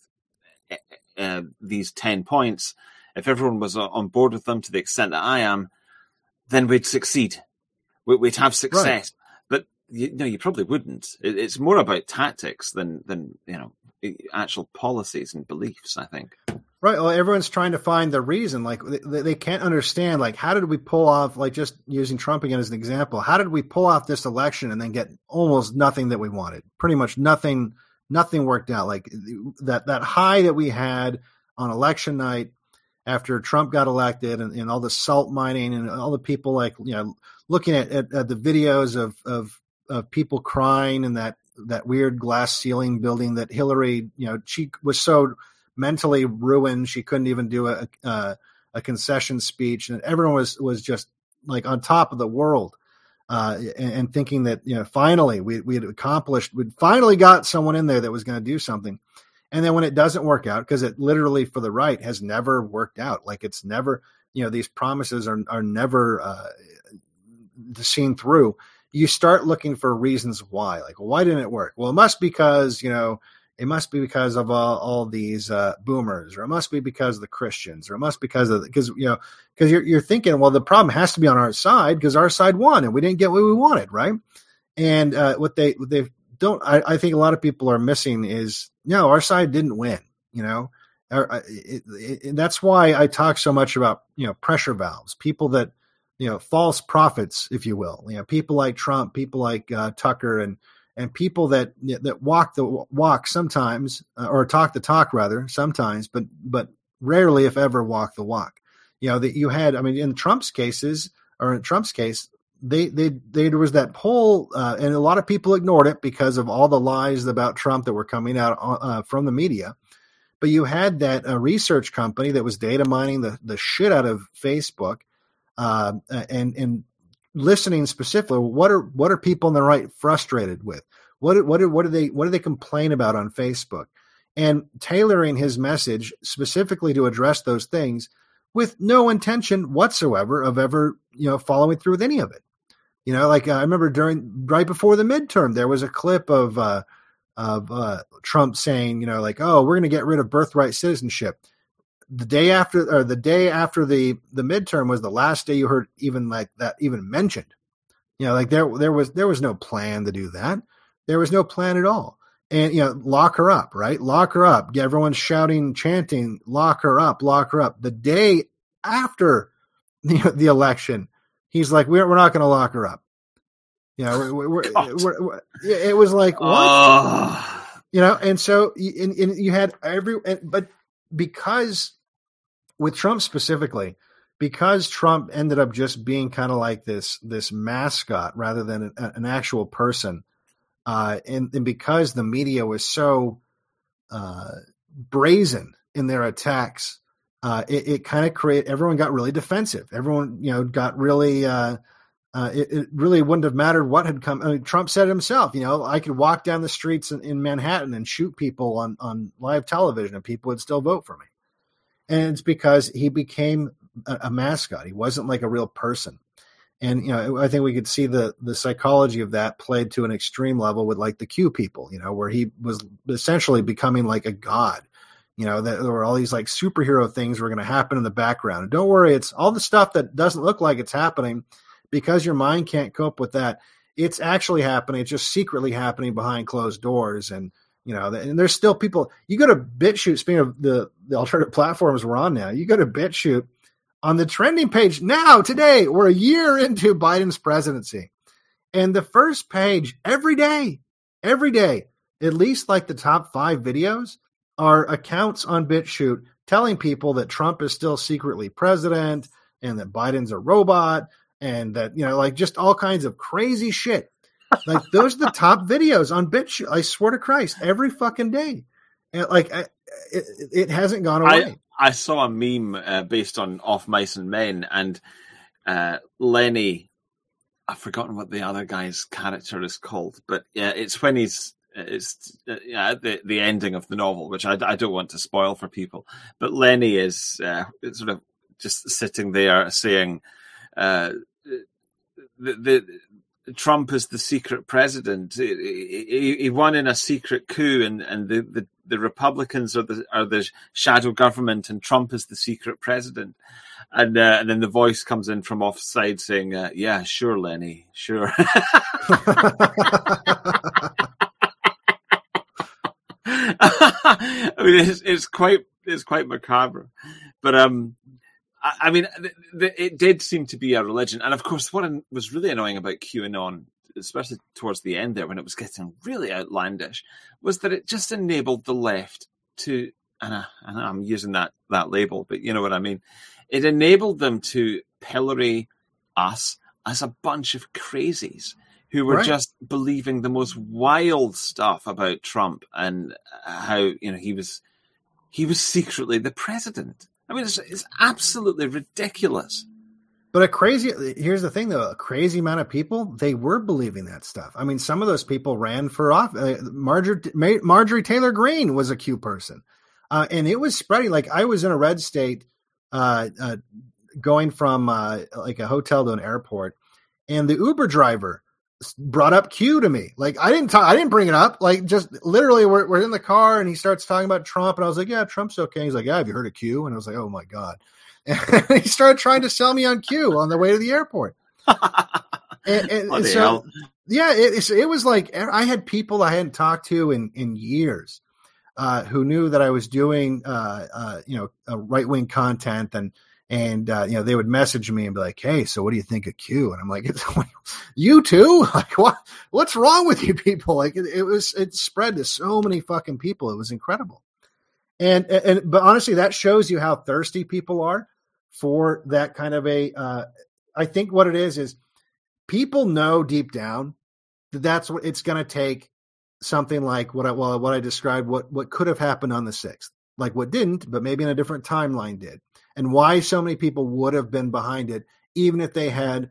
these 10 points, if everyone was on board with them to the extent that I am, then we'd succeed. We'd have success. Right. But you probably wouldn't. It's more about tactics than actual policies and beliefs, I think. Right. Well, everyone's trying to find the reason. Like they can't understand. Like, how did we pull off? Like, just using Trump again as an example, how did we pull off this election and then get almost nothing that we wanted? Pretty much nothing worked out. Like that high that we had on election night, after Trump got elected, and all the salt mining and all the people like, looking at the videos of people crying in that weird glass ceiling building that Hillary, she was so mentally ruined she couldn't even do a concession speech, and everyone was just like on top of the world, and thinking that finally we'd finally got someone in there that was going to do something. And then when it doesn't work out, because it literally for the right has never worked out, like it's never, these promises are never seen through. You start looking for reasons why. Like, well, why didn't it work? Well, it must be because of all these boomers, or it must be because of the Christians, or it must be because you're thinking, well, the problem has to be on our side because our side won and we didn't get what we wanted, right? And what they don't, I think a lot of people are missing is, no, our side didn't win. That's why I talk so much about pressure valves, people that false prophets, if you will, people like Trump, people like Tucker, and people that walk the walk sometimes, or talk the talk rather sometimes, but rarely, if ever, walk the walk. That you had, in Trump's case, there was that poll, and a lot of people ignored it because of all the lies about Trump that were coming out from the media. But you had that research company that was data mining the shit out of Facebook, and listening specifically. What are people on the right frustrated with? What do they complain about on Facebook? And tailoring his message specifically to address those things, with no intention whatsoever of ever following through with any of it. I remember right before the midterm, there was a clip of Trump saying, oh, we're going to get rid of birthright citizenship. The day after the midterm was the last day you heard even like that even mentioned. There was no plan to do that. There was no plan at all. And lock her up, right? Lock her up. Everyone's shouting, chanting, lock her up, lock her up. The day after the election, he's like, we're not going to lock her up. It was like, what? And so you had but because with Trump specifically, because Trump ended up just being kind of like this mascot rather than an actual person, and because the media was so brazen in their attacks, it kind of created, everyone got really defensive. Everyone, got really, it really wouldn't have mattered what had come. Trump said himself, I could walk down the streets in Manhattan and shoot people on live television and people would still vote for me. And it's because he became a mascot. He wasn't like a real person. And, I think we could see the psychology of that played to an extreme level with like the Q people, where he was essentially becoming like a god. That there were all these like superhero things were going to happen in the background. And don't worry, it's all the stuff that doesn't look like it's happening because your mind can't cope with that. It's actually happening. It's just secretly happening behind closed doors. And, and there's still people. You go to BitChute, speaking of the alternative platforms we're on now, you go to BitChute on the trending page now, today, we're a year into Biden's presidency. And the first page every day, at least like the top 5 videos, are accounts on BitChute telling people that Trump is still secretly president and that Biden's a robot and that, like just all kinds of crazy shit. Like those are the top videos on BitChute. I swear to Christ, every fucking day. And like it hasn't gone away. I saw a meme based on Off Mice and Men, and Lenny, I've forgotten what the other guy's character is called, but yeah, it's when it's the ending of the novel, which I don't want to spoil for people. But Lenny is sort of just sitting there saying, the Trump is the secret president. He won in a secret coup, and the Republicans are the shadow government, and Trump is the secret president. And then the voice comes in from offside saying, "Yeah, sure, Lenny, sure." I mean, it's quite macabre, but I mean, it did seem to be a religion. And of course, what was really annoying about QAnon, especially towards the end there when it was getting really outlandish, was that it just enabled the left to and I'm using that label, but you know what I mean. It enabled them to pillory us as a bunch of crazies who were just believing the most wild stuff about Trump and how he was secretly the president. I mean, it's absolutely ridiculous. But here's the thing, though, a crazy amount of people, they were believing that stuff. I mean, some of those people ran for office. Marjorie Taylor Greene was a Q person. And it was spreading. Like, I was in a red state going from like a hotel to an airport, and the Uber driver brought up Q to me. Like, I didn't bring it up. Like, just literally we're in the car and he starts talking about Trump. And I was like, yeah, Trump's okay. He's like, yeah, have you heard of Q? And I was like, oh my God. And he started trying to sell me on Q on the way to the airport. and so, yeah, it was like, I had people I hadn't talked to in years who knew that I was doing, right-wing content, and they would message me and be like, hey, so what do you think of Q? And I'm like, you too? Like, what's wrong with you people? Like, it spread to so many fucking people. It was incredible. But honestly, that shows you how thirsty people are for that kind of I think what it is people know deep down that that's what it's going to take. Something like what I described, what could have happened on the 6th, like what didn't, but maybe in a different timeline did, and why so many people would have been behind it, even if they had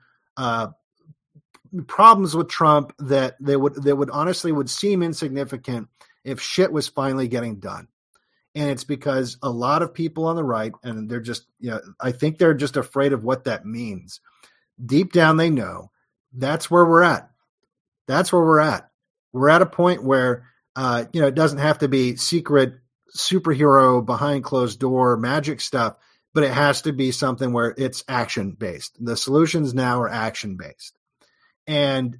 problems with Trump that would honestly would seem insignificant if shit was finally getting done. And it's because a lot of people on the right, and they're just, I think they're just afraid of what that means. Deep down, they know that's where we're at. That's where we're at. We're at a point where, it doesn't have to be secret superhero behind closed door magic stuff, but it has to be something where it's action based. The solutions now are action based. And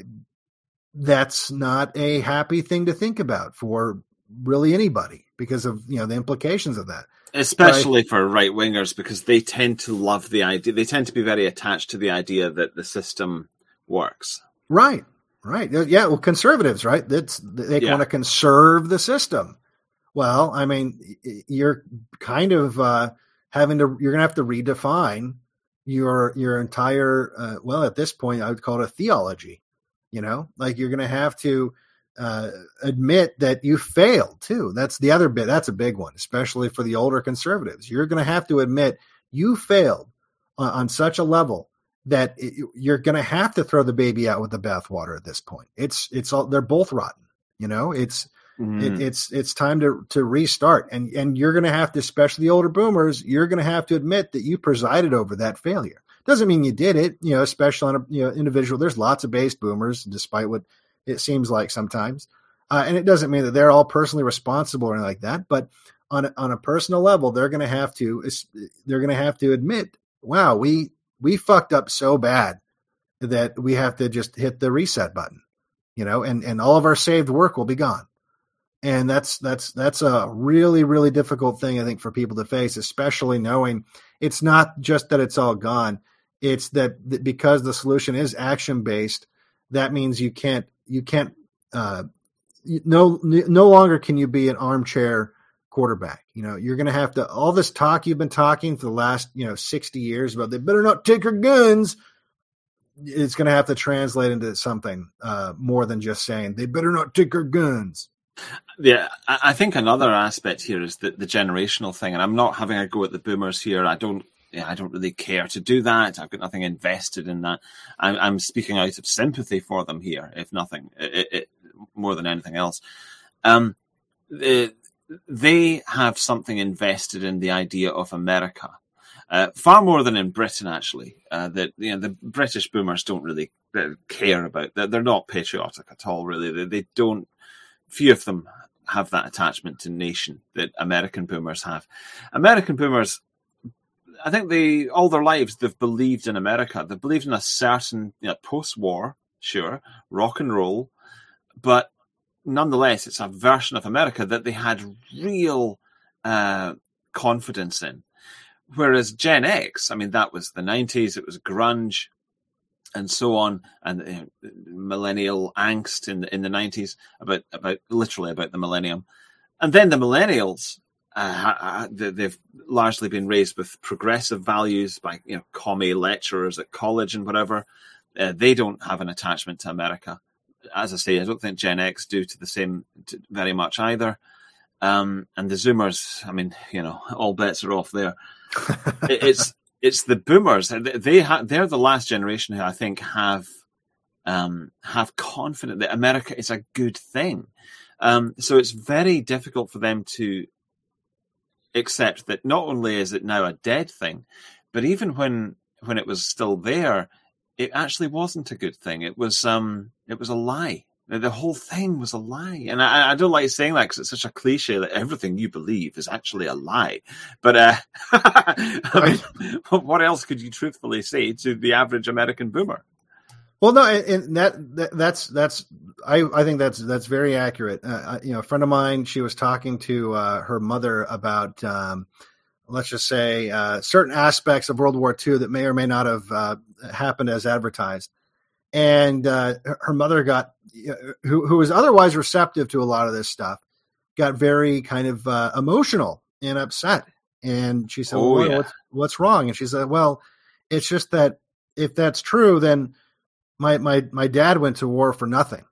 that's not a happy thing to think about for really anybody because of, the implications of that. Especially for right wingers, because they tend to love the idea. They tend to be very attached to the idea that the system works. Right. Yeah. Well, conservatives, right? They want to conserve the system. Well, I mean, you're kind of you're going to have to redefine your entire, at this point, I would call it a theology, like you're going to have to admit that you failed too. That's the other bit. That's a big one, especially for the older conservatives. You're going to have to admit you failed on such a level that you're going to have to throw the baby out with the bathwater at this point. It's all, they're both rotten. It's time to restart. And you're going to have to, especially the older boomers, you're going to have to admit that you presided over that failure. Doesn't mean you did it, especially on a individual. There's lots of base boomers, despite what it seems like sometimes. And it doesn't mean that they're all personally responsible or anything like that. But on a personal level, they're going to have to admit, wow, we fucked up so bad that we have to just hit the reset button, and all of our saved work will be gone. And that's a really, really difficult thing, I think, for people to face, especially knowing it's not just that it's all gone. It's that because the solution is action based, that means no longer can you be an armchair quarterback. You're going to have to, all this talk you've been talking for the last, 60 years about they better not take our guns. It's going to have to translate into something more than just saying they better not take our guns. Yeah, I think another aspect here is the generational thing, and I'm not having a go at the boomers here. I don't really care to do that. I've got nothing invested in that. I'm speaking out of sympathy for them here, if nothing, more than anything else. They have something invested in the idea of America, far more than in Britain, actually. That the British boomers don't really care about that. They're not patriotic at all, really. They don't. Few of them have that attachment to nation that American boomers have. American boomers, I think all their lives they've believed in America. They've believed in a certain post-war, sure, rock and roll, but nonetheless, it's a version of America that they had real confidence in. Whereas Gen X, I mean, that was the 90s. It was grunge and so on, and millennial angst in the 90s about the millennium. And then the millennials they've largely been raised with progressive values by commie lecturers at college and whatever. They don't have an attachment to America. As I say, I don't think Gen X do very much either. And the Zoomers, I mean, all bets are off there. It's the Boomers. They're the last generation who I think have confidence that America is a good thing. So it's very difficult for them to accept that not only is it now a dead thing, but even when it was still there, it actually wasn't a good thing. It was a lie. The whole thing was a lie. And I don't like saying that because it's such a cliche that everything you believe is actually a lie. But I mean, what else could you truthfully say to the average American boomer? Well, no, and that's I think that's very accurate. A friend of mine, she was talking to her mother about let's just say certain aspects of World War II that may or may not have happened as advertised, and her mother got who was otherwise receptive to a lot of this stuff got very kind of emotional and upset, and she said, what's wrong? And she said, well, it's just that if that's true, then my dad went to war for nothing.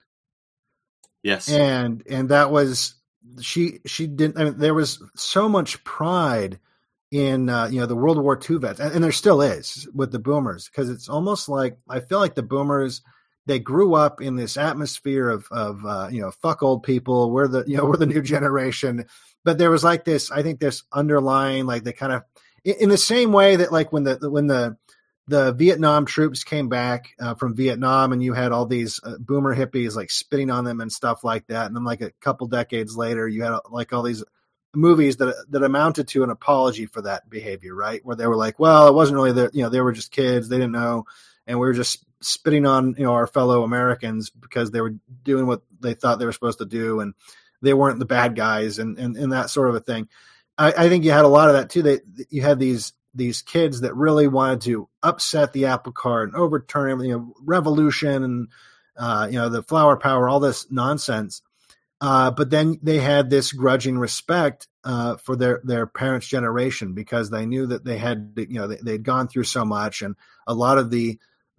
Yes. And that was, she didn't, I mean, there was so much pride in, the World War II vets, and there still is with the boomers, because it's almost like, I feel like the boomers, they grew up in this atmosphere of fuck old people. We're the new generation. But there was like this, I think this underlying, like they kind of, in the same way that like when the Vietnam troops came back from Vietnam, and you had all these boomer hippies like spitting on them and stuff like that. And then like a couple decades later, you had like all these movies that amounted to an apology for that behavior, right? Where they were like, well, it wasn't really they were just kids. They didn't know. And we were just spitting on, our fellow Americans because they were doing what they thought they were supposed to do. And they weren't the bad guys and that sort of a thing. I think you had a lot of that too. You had these kids that really wanted to upset the apple cart and overturn everything, revolution and, the flower power, all this nonsense. But then they had this grudging respect for their parents' generation, because they knew that they had, they'd gone through so much, and a lot of the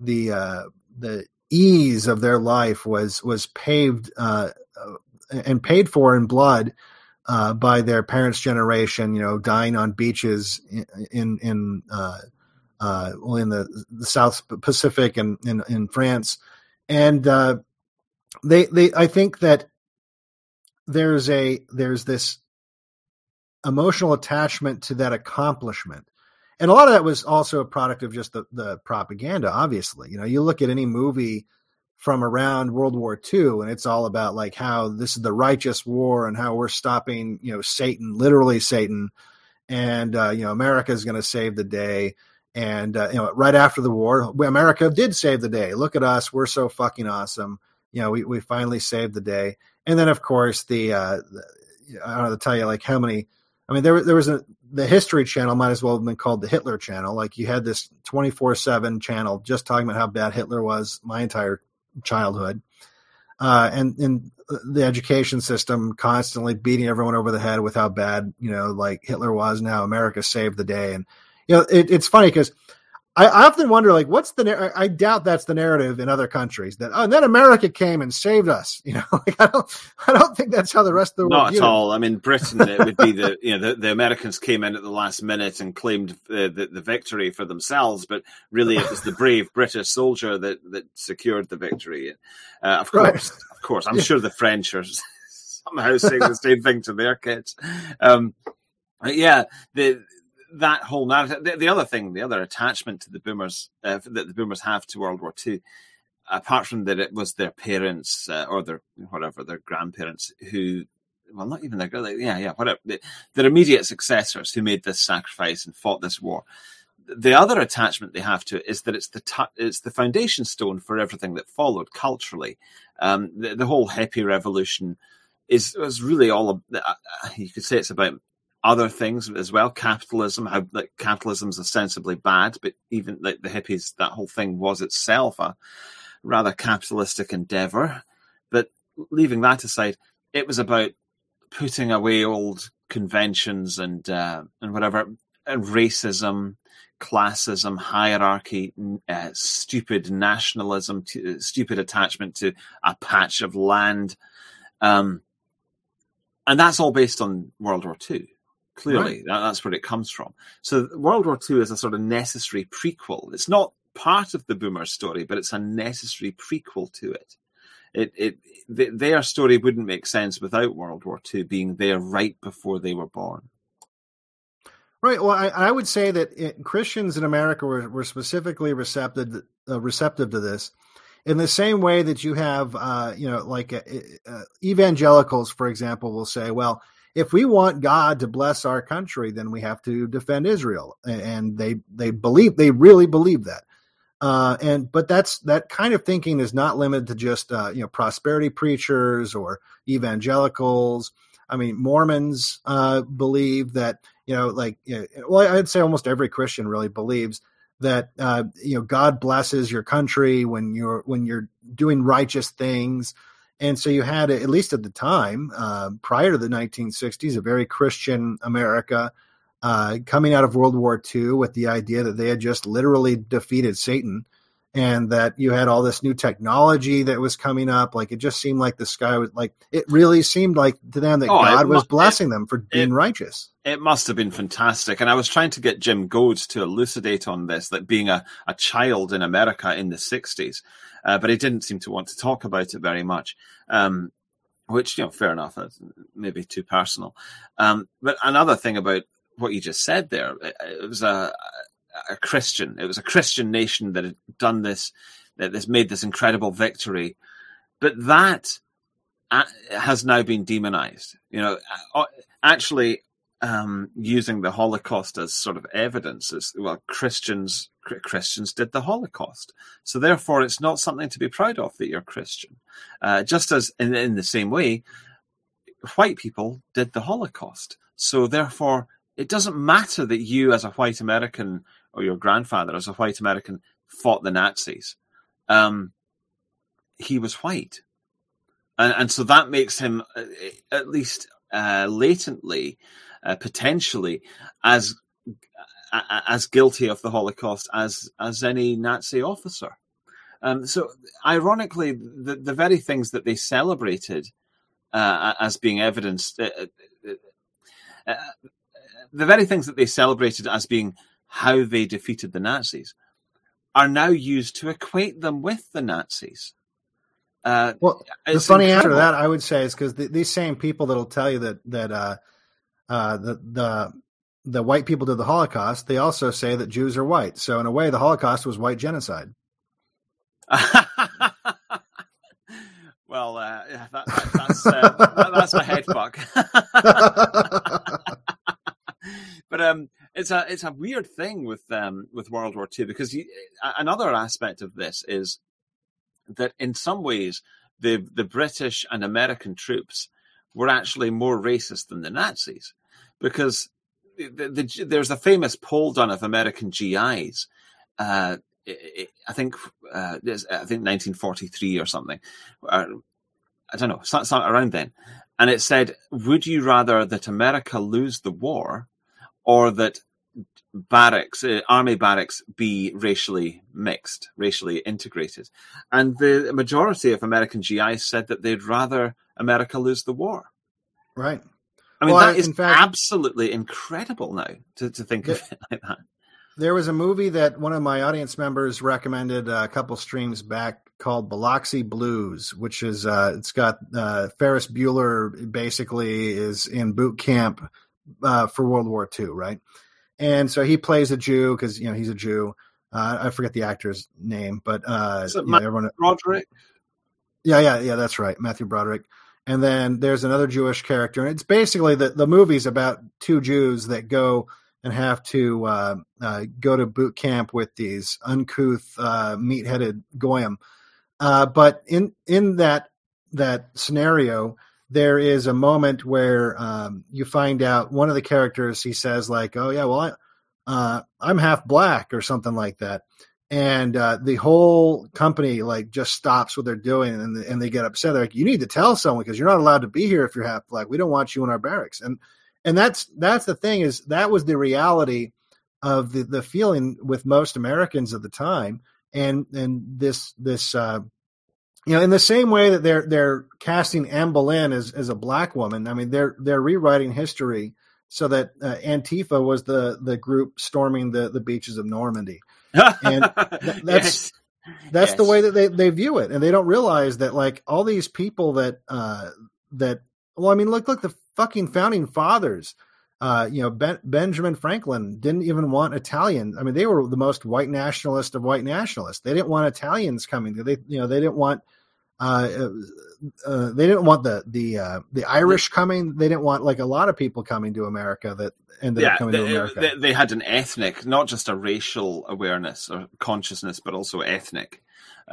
ease of their life was paved and paid for in blood by their parents' generation, dying on beaches in the South Pacific and in France. And I think that there's this emotional attachment to that accomplishment. And a lot of that was also a product of just the propaganda, obviously. You look at any movie from around World War II, and it's all about like how this is the righteous war and how we're stopping, Satan, literally Satan, and America is going to save the day. And right after the war, America did save the day. Look at us, we're so fucking awesome. We finally saved the day. And then of course I don't know to tell you like how many. I mean, there was the History Channel might as well have been called the Hitler Channel. Like you had this 24/7 channel just talking about how bad Hitler was my entire childhood, and the education system constantly beating everyone over the head with how bad like Hitler was. Now America saved the day, and it's funny because I often wonder like what's I doubt that's the narrative in other countries that and then America came and saved us. Like I don't think that's how the rest of the world. Not at all. I mean, Britain, it would be the Americans came in at the last minute and claimed the victory for themselves, but really it was the brave British soldier that secured the victory. Of course, I'm sure the French are somehow saying the same thing to their kids. That whole narrative. The other attachment to the boomers that the boomers have to World War II, apart from that it was their parents or their grandparents who, well, not even their immediate successors who made this sacrifice and fought this war. The other attachment they have to it is that it's the foundation stone for everything that followed culturally. The whole hippie revolution was really all. You could say it's about other things as well. Capitalism, how like capitalism's ostensibly bad, but even like the hippies, that whole thing was itself a rather capitalistic endeavor. But leaving that aside, it was about putting away old conventions and whatever, and racism, classism, hierarchy, stupid nationalism, stupid attachment to a patch of land. And that's all based on World War II. Clearly, right. That's where it comes from. So World War II is a sort of necessary prequel. It's not part of the Boomer story, but it's a necessary prequel to it. Their story wouldn't make sense without World War II being there right before they were born. Right. Well, I would say that Christians in America were specifically receptive to this, in the same way that you have, evangelicals, for example, will say, well, if we want God to bless our country, then we have to defend Israel, and they really believe that. But that kind of thinking is not limited to just prosperity preachers or evangelicals. I mean, Mormons believe that I'd say almost every Christian really believes that God blesses your country when you're doing righteous things. And so you had, at least at the time, prior to the 1960s, a very Christian America coming out of World War II with the idea that they had just literally defeated Satan, and that you had all this new technology that was coming up. Like, it just seemed like the sky was like, it really seemed like to them that God was blessing them for being righteous. It must have been fantastic. And I was trying to get Jim Goads to elucidate on this, that being a child in America in the 60s, but he didn't seem to want to talk about it very much, which, fair enough, that's maybe too personal. But another thing about what you just said there, it was a Christian nation that had done this, that has made this incredible victory, but that has now been demonized. Actually, using the Holocaust as sort of evidence, as well, Christians did the Holocaust, so therefore it's not something to be proud of that you're Christian. Just as in the same way, white people did the Holocaust, so therefore it doesn't matter that you, as a white American, or your grandfather as a white American, fought the Nazis. He was white. And so that makes him, at least latently, potentially, as guilty of the Holocaust as any Nazi officer. So ironically, the very things that they celebrated as being evidenced, the very things that they celebrated as being how they defeated the Nazis are now used to equate them with the Nazis. Well, the funny answer to that, I would say, is because these same people that'll tell you that the white people did the Holocaust, they also say that Jews are white. So in a way, the Holocaust was white genocide. Well, that's a head fuck. But it's a weird thing with World War II, because another aspect of this is that in some ways the British and American troops were actually more racist than the Nazis, because there's a famous poll done of American GIs. I think 1943 or something. I don't know, something around then. And it said, would you rather that America lose the war, or that army barracks be racially mixed, racially integrated? And the majority of American GIs said that they'd rather America lose the war. Right. I mean, that is absolutely incredible now to think of it like that. There was a movie that one of my audience members recommended a couple streams back called Biloxi Blues, which is it's got Ferris Bueller basically is in boot camp for World War II, right? And so he plays a Jew because he's a Jew. I forget the actor's name, but everyone. Broderick. Yeah, that's right, Matthew Broderick. And then there's another Jewish character, and it's basically the movie's about two Jews that go and have to go to boot camp with these uncouth, meat-headed goyim. But in that scenario, there is a moment where you find out one of the characters, he says like, "Oh yeah, well I'm half black," or something like that, and the whole company like just stops what they're doing, and they get upset. They're like, "You need to tell someone, because you're not allowed to be here if you're half black. We don't want you in our barracks." And that's the thing, is that was the reality of the feeling with most Americans at the time. And this in the same way that they're casting Anne Boleyn as a black woman, I mean, they're rewriting history so that Antifa was the group storming the beaches of Normandy. And that's yes. the way that they view it. And they don't realize that, like, all these people look, the fucking founding fathers, Benjamin Franklin didn't even want Italian. I mean, they were the most white nationalist of white nationalists. They didn't want Italians coming. They didn't want the Irish coming. They didn't want, like, a lot of people coming to America that ended up coming to America. They had an ethnic, not just a racial awareness or consciousness, but also ethnic.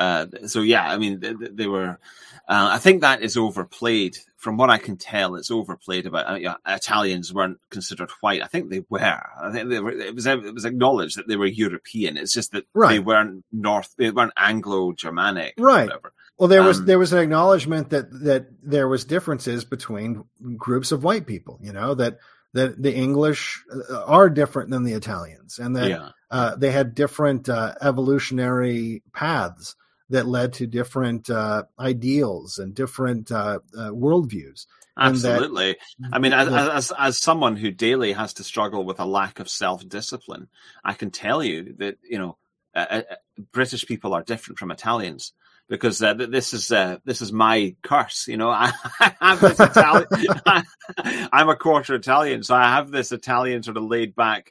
They were. I think that is overplayed. From what I can tell, it's overplayed. About Italians weren't considered white. I think they were. I think they were. It was acknowledged that they were European. It's just that they weren't They weren't Anglo-Germanic. Right. Or whatever. Well, there was an acknowledgement that there was differences between groups of white people. That the English are different than the Italians, and that they had different evolutionary paths that led to different ideals and different worldviews. Absolutely. I mean, as someone who daily has to struggle with a lack of self-discipline, I can tell you that, British people are different from Italians, because this is my curse. I have this Italian. I'm a quarter Italian, so I have this Italian sort of laid back,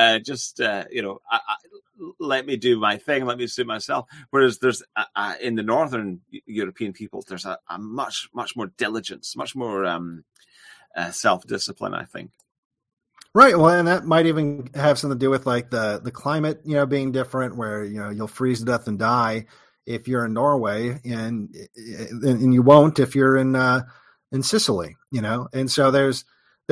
let me do my thing, let me suit myself. Whereas there's in the Northern European people, there's a much more diligence, much more self-discipline, I think. Right. Well, and that might even have something to do with, like, the climate, being different, where, you'll freeze to death and die if you're in Norway, and you won't if you're in Sicily, And so there's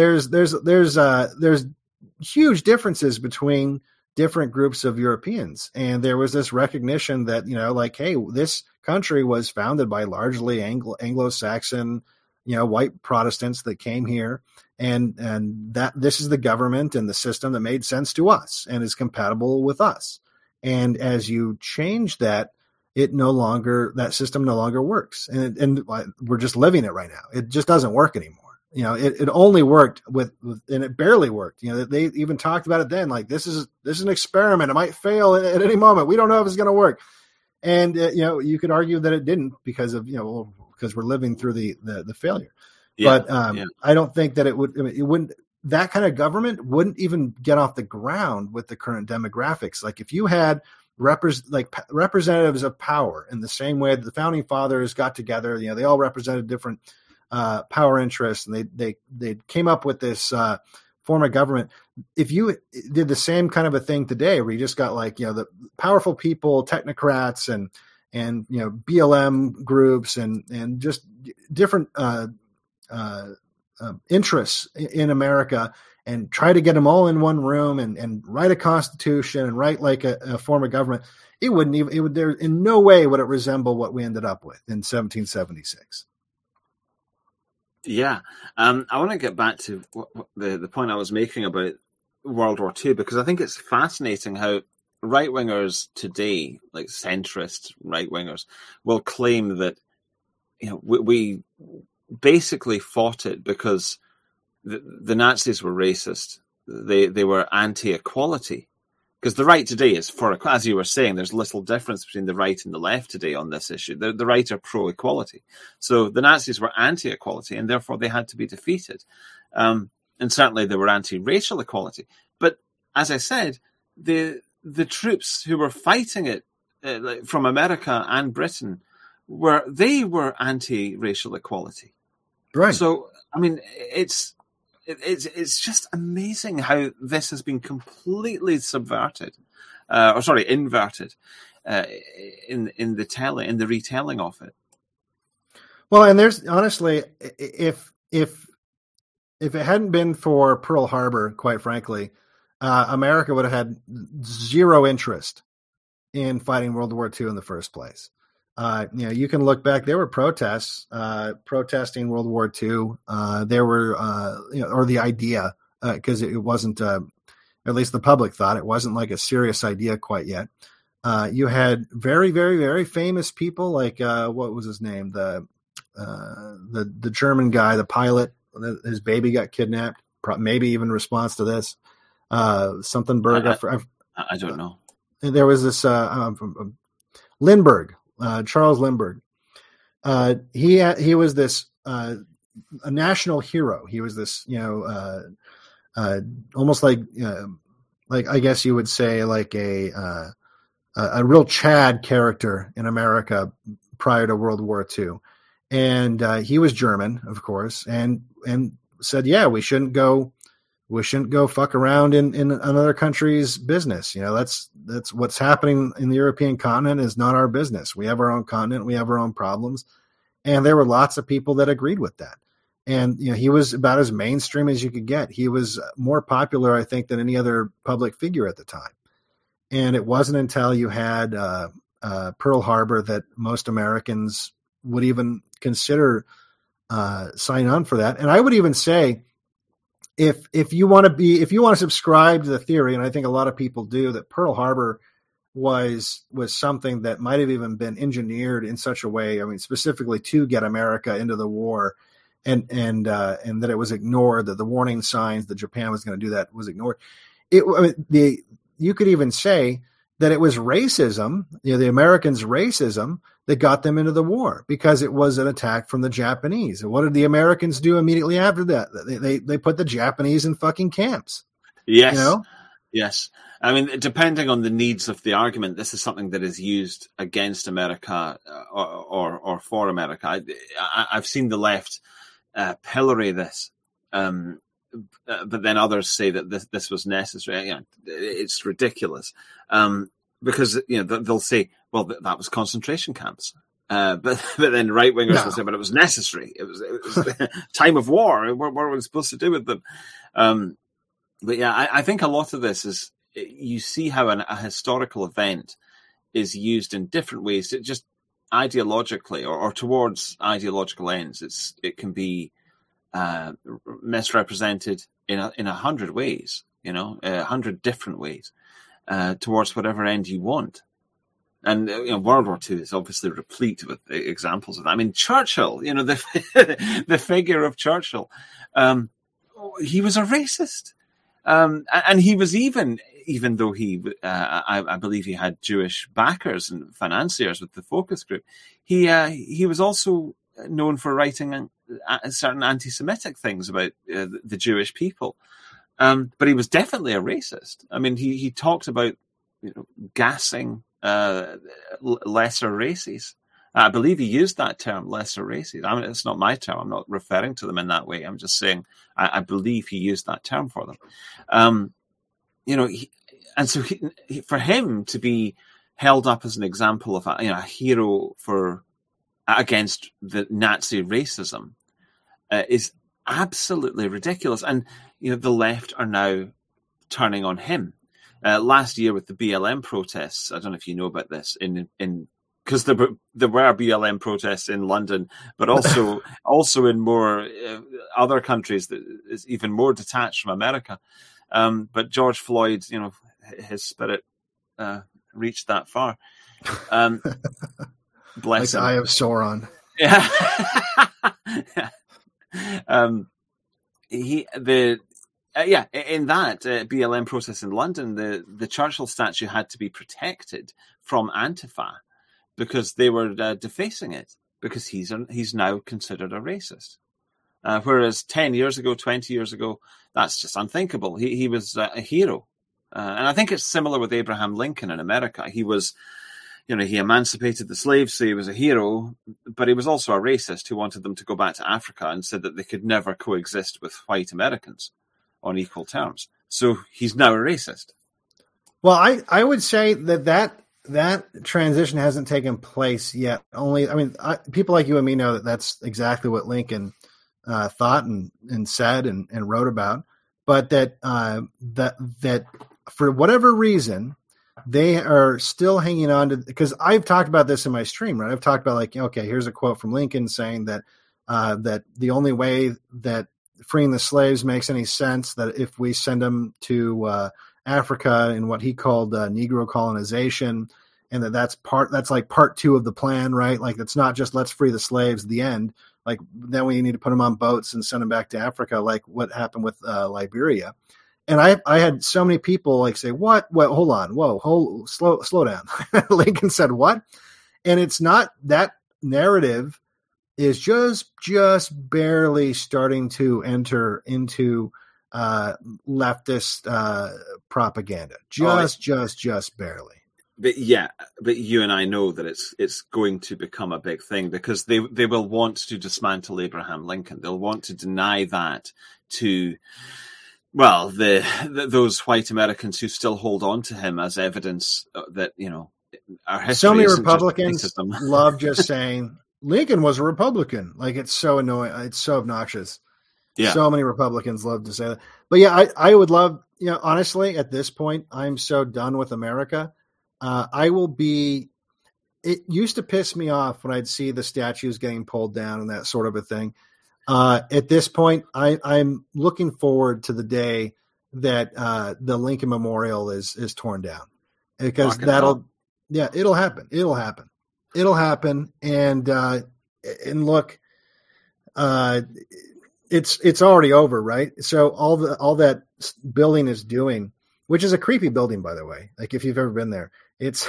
huge differences between different groups of Europeans. And there was this recognition that, hey, this country was founded by largely Anglo-Saxon, white Protestants that came here, and that this is the government and the system that made sense to us and is compatible with us. And as you change that, that system no longer works. And we're just living it right now. It just doesn't work anymore. It only worked and it barely worked. They even talked about it then, like, this is an experiment. It might fail at any moment. We don't know if it's going to work. And, you could argue that it didn't because we're living through the failure. Yeah, but I don't think that it wouldn't, that kind of government wouldn't even get off the ground with the current demographics. Like, if you had representatives of power in the same way that the founding fathers got together, they all represented different power interests, and they came up with this form of government. If you did the same kind of a thing today, where you just got, like, the powerful people, technocrats, and BLM groups, and just different interests in America, and try to get them all in one room and write a constitution and write, like, a form of government, there in no way would it resemble what we ended up with in 1776. Yeah. I want to get back to the point I was making about World War II, because I think it's fascinating how right-wingers today, like centrist right-wingers, will claim that, we basically fought it because the Nazis were racist. They were anti-equality. Because the right today is as you were saying, there's little difference between the right and the left today on this issue. The right are pro-equality. So the Nazis were anti-equality, and therefore they had to be defeated. And certainly they were anti-racial equality. But as I said, the troops who were fighting it from America and Britain were anti-racial equality. Right. So, I mean, it's just amazing how this has been completely inverted in the retelling of it. Well, and there's honestly, if it hadn't been for Pearl Harbor, quite frankly, America would have had zero interest in fighting World War II in the first place. You can look back. There were protests protesting World War II. There were, or the idea, because it wasn't, at least the public thought it wasn't like a serious idea quite yet. You had very, very, very famous people like what was his name? The German guy, the pilot. His baby got kidnapped. Maybe even in response to this, something Berg. I don't know. There was this Lindbergh. Charles Lindbergh. He was this a national hero. He was this, almost like I guess you would say like a real Chad character in America prior to World War II, and he was German, of course, and said, yeah, we shouldn't go fuck around in another country's business. That's what's happening in the European continent is not our business. We have our own continent. We have our own problems. And there were lots of people that agreed with that. And, he was about as mainstream as you could get. He was more popular, I think, than any other public figure at the time. And it wasn't until you had Pearl Harbor that most Americans would even consider sign on for that. And I would even say, if you want to subscribe to the theory, and I think a lot of people do, that Pearl Harbor was something that might have even been engineered in such a way, I mean, specifically to get America into the war, and that it was ignored, that the warning signs that Japan was going to do that was ignored. You could even say that it was racism, the Americans' racism, that got them into the war, because it was an attack from the Japanese. And what did the Americans do immediately after that? They put the Japanese in fucking camps. Yes. Yes. I mean, depending on the needs of the argument, this is something that is used against America or for America. I've seen the left pillory this, but then others say that this was necessary. It's ridiculous. Because they'll say, well, that was concentration camps, but then right wingers will say, but it was necessary. It was time of war. What were we supposed to do with them? But yeah, I think a lot of this is you see how a historical event is used in different ways, just ideologically or towards ideological ends. It can be misrepresented in 100 ways, 100 different ways. Towards whatever end you want. And World War II is obviously replete with examples of that. I mean, Churchill, the figure of Churchill, he was a racist. And he was even though I believe he had Jewish backers and financiers with the focus group, he was also known for writing certain anti-Semitic things about the Jewish people. But he was definitely a racist. I mean, he talked about gassing lesser races. I believe he used that term, lesser races. I mean, it's not my term. I'm not referring to them in that way. I'm just saying I believe he used that term for them. For him to be held up as an example of a hero against the Nazi racism is absolutely ridiculous. And the left are now turning on him. Last year with the BLM protests, I don't know if you know about this, because there were BLM protests in London, but also in more other countries that is even more detached from America. But George Floyd, his spirit reached that far. Bless him. Like the Eye of Sauron. Yeah. In that BLM protest in London, the Churchill statue had to be protected from Antifa because they were defacing it, because he's now considered a racist. Whereas 10 years ago, 20 years ago, that's just unthinkable. He was a hero. And I think it's similar with Abraham Lincoln in America. He was, he emancipated the slaves, so he was a hero, but he was also a racist who wanted them to go back to Africa and said that they could never coexist with white Americans on equal terms. So he's now a racist. Well, I would say that transition hasn't taken place yet. People like you and me know that that's exactly what Lincoln thought and said and wrote about, but that for whatever reason, they are still hanging on to, because I've talked about this in my stream, right? I've talked about like, okay, here's a quote from Lincoln saying that that the only way that freeing the slaves makes any sense, that if we send them to Africa in what he called Negro colonization, and that's like part two of the plan, right? Like it's not just let's free the slaves, the end. Like then we need to put them on boats and send them back to Africa, like what happened with Liberia. And I had so many people like say, what? Hold on. Slow down. Lincoln said what? And it's not, that narrative is just barely starting to enter into leftist propaganda. Just barely. But you and I know that it's going to become a big thing, because they will want to dismantle Abraham Lincoln. They'll want to deny that to, well, those white Americans who still hold on to him as evidence that, our history. So many Republicans love just saying Lincoln was a Republican. Like it's so annoying. It's so obnoxious. Yeah. So many Republicans love to say that. But yeah, I would love, honestly, at this point, I'm so done with America. It used to piss me off when I'd see the statues getting pulled down and that sort of a thing. At this point, I'm looking forward to the day that the Lincoln Memorial is torn down, because it'll happen. It'll happen. And look, it's already over, right? So all that building is doing, which is a creepy building, by the way. Like if you've ever been there, it's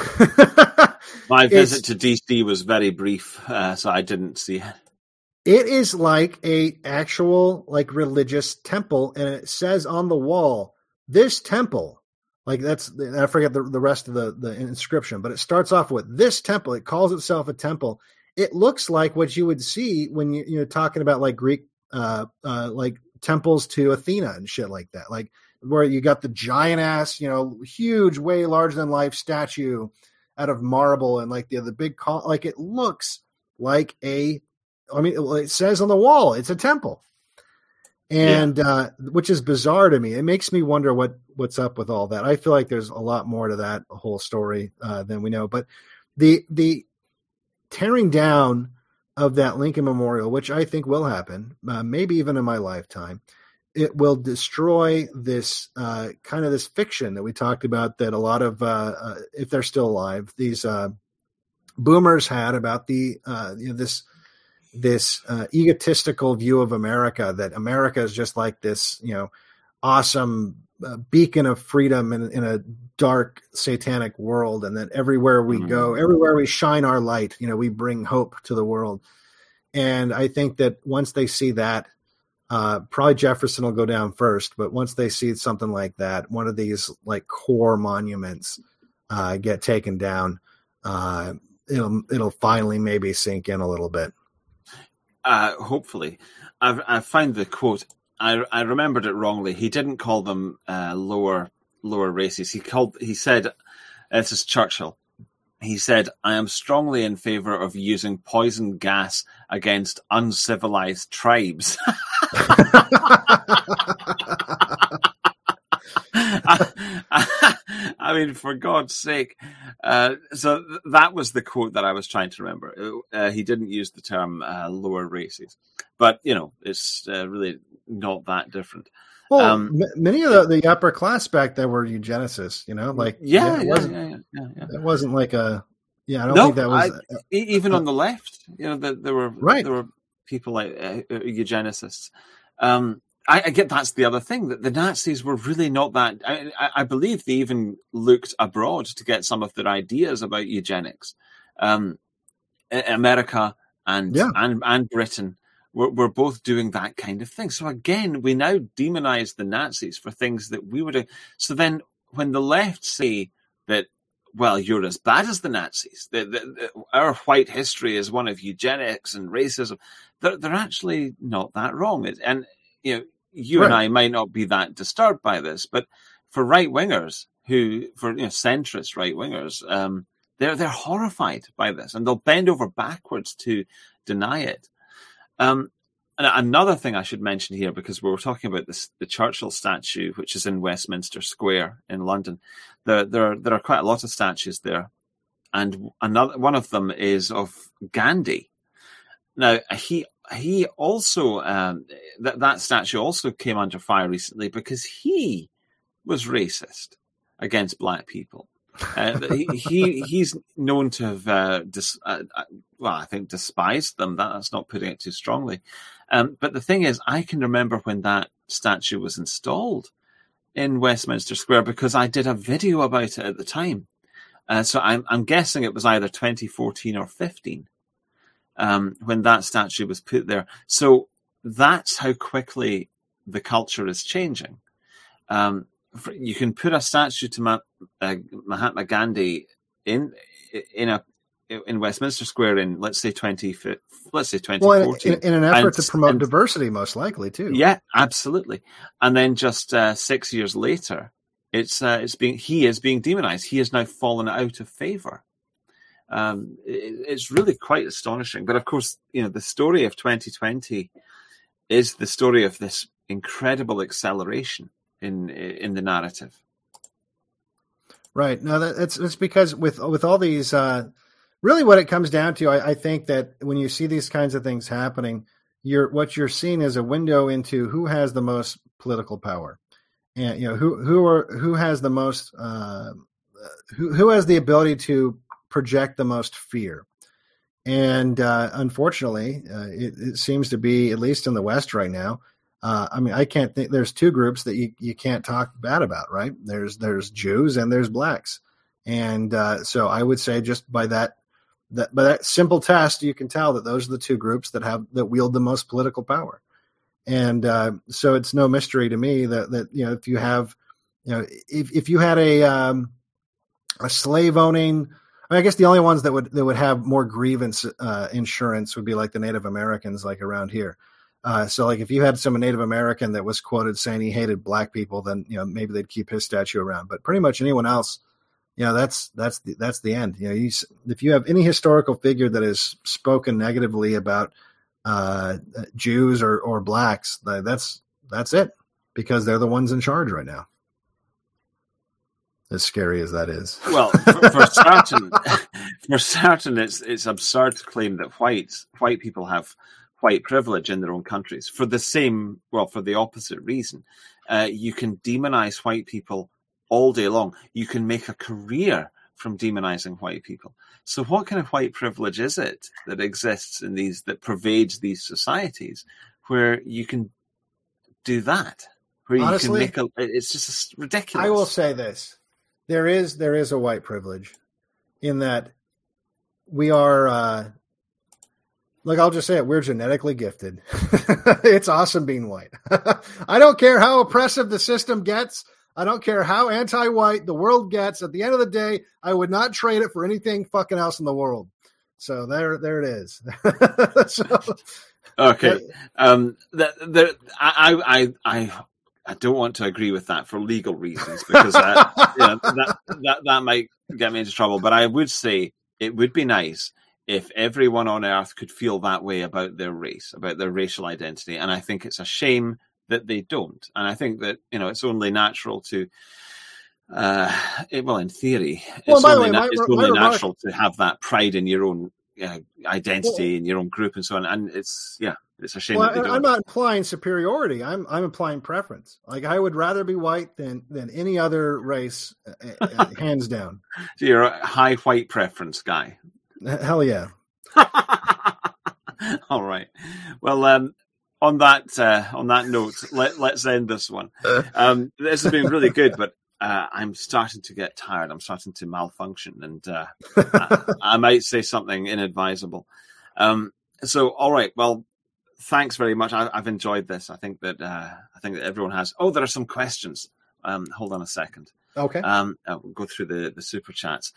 my visit to DC was very brief, so I didn't see it. It is like a actual like religious temple, and it says on the wall, "This temple." Like I forget the rest of the inscription, but it starts off with "this temple." It calls itself a temple. It looks like what you would see when you're talking about like Greek like temples to Athena and shit like that, like where you got the giant ass, huge, way larger than life statue out of marble, and like the big like it looks like it says on the wall it's a temple, and which is bizarre to me. It makes me wonder what's up with all that. I feel like there's a lot more to that whole story than we know, but the tearing down of that Lincoln Memorial, which I think will happen, maybe even in my lifetime, it will destroy this kind of this fiction that we talked about, that a lot of, if they're still alive, these boomers had about this egotistical view of America, that America is just like this, awesome beacon of freedom in a dark satanic world, and that everywhere we go, everywhere we shine our light, we bring hope to the world. And I think that once they see that, probably Jefferson will go down first, but once they see something like that, one of these like core monuments get taken down, it'll finally maybe sink in a little bit. Hopefully. I find the quote, I remembered it wrongly. He didn't call them lower races. He said, this is Churchill. He said, "I am strongly in favor of using poison gas against uncivilized tribes." I mean, for God's sake. So that was the quote that I was trying to remember. He didn't use the term lower races, but it's really not that different. Well, many of the upper class back then were eugenicists, like it wasn't like a I don't think that was even on the left. There were people like eugenicists. I get that's the other thing, that the Nazis were really not that. I believe they even looked abroad to get some of their ideas about eugenics. America and Britain were both doing that kind of thing. So again, we now demonize the Nazis for things that we were doing. So then when the left say that, well, you're as bad as the Nazis, our white history is one of eugenics and racism, they're actually not that wrong. And you and I might not be that disturbed by this, but for right-wingers for centrist right-wingers, they're horrified by this, and they'll bend over backwards to deny it. And another thing I should mention here, because we were talking about the Churchill statue, which is in Westminster Square in London. There are quite a lot of statues there, and one of them is of Gandhi. Now he also that statue also came under fire recently because he was racist against black people. He's known to have I think despised them. That's not putting it too strongly. But the thing is, I can remember when that statue was installed in Westminster Square because I did a video about it at the time. So I'm guessing it was either 2014 or 15 when that statue was put there. So that's how quickly the culture is changing. You can put a statue to Mahatma Gandhi in Westminster Square in let's say 2014. Well, in an effort to promote diversity, most likely too. Yeah, absolutely. And then just 6 years later, he is being demonized. He has now fallen out of favor. It's really quite astonishing. But of course, the story of 2020 is the story of this incredible acceleration in the narrative. Right. No, it's because with all these, really what it comes down to, I think that when you see these kinds of things happening, what you're seeing is a window into who has the most political power, and who has the most, who has the ability to project the most fear. And unfortunately, it seems to be, at least in the West right now. I can't think. There's two groups that you can't talk bad about, right? There's Jews and there's blacks, and so I would say just by that simple test, you can tell that those are the two groups that wield the most political power, and so it's no mystery to me that if you have, if you had a slave owning. I guess the only ones that would have more grievance insurance would be like the Native Americans, like around here. So like if you had some Native American that was quoted saying he hated black people, then maybe they'd keep his statue around. But pretty much anyone else, that's the end. If you have any historical figure that has spoken negatively about Jews or blacks, that's it, because they're the ones in charge right now. As scary as that is. Well, for certain, it's absurd to claim that white people have white privilege in their own countries for the opposite reason. You can demonize white people all day long. You can make a career from demonizing white people. So what kind of white privilege is it that exists that pervades these societies where you can do that? Where honestly, you can it's just ridiculous. I will say this. There is a white privilege in that we are, I'll just say it, we're genetically gifted. It's awesome being white. I don't care how oppressive the system gets. I don't care how anti-white the world gets. At the end of the day, I would not trade it for anything fucking else in the world. So there it is. Okay. I don't want to agree with that for legal reasons because that might get me into trouble. But I would say it would be nice if everyone on Earth could feel that way about their race, about their racial identity. And I think it's a shame that they don't. And I think that it's only natural to, in theory, it's only natural to have that pride in your own identity in your own group and so on. And it's a shame that they don't. I'm not implying superiority. I'm implying preference. Like I would rather be white than any other race, hands down. So you're a high white preference guy. Hell yeah. All right. Well, on that note, let's end this one. This has been really good, but I'm starting to get tired. I'm starting to malfunction, and I might say something inadvisable. So, all right. Well, thanks very much. I've enjoyed this. I think that everyone has. Oh, there are some questions. Hold on a second. Okay. We'll go through the super chats.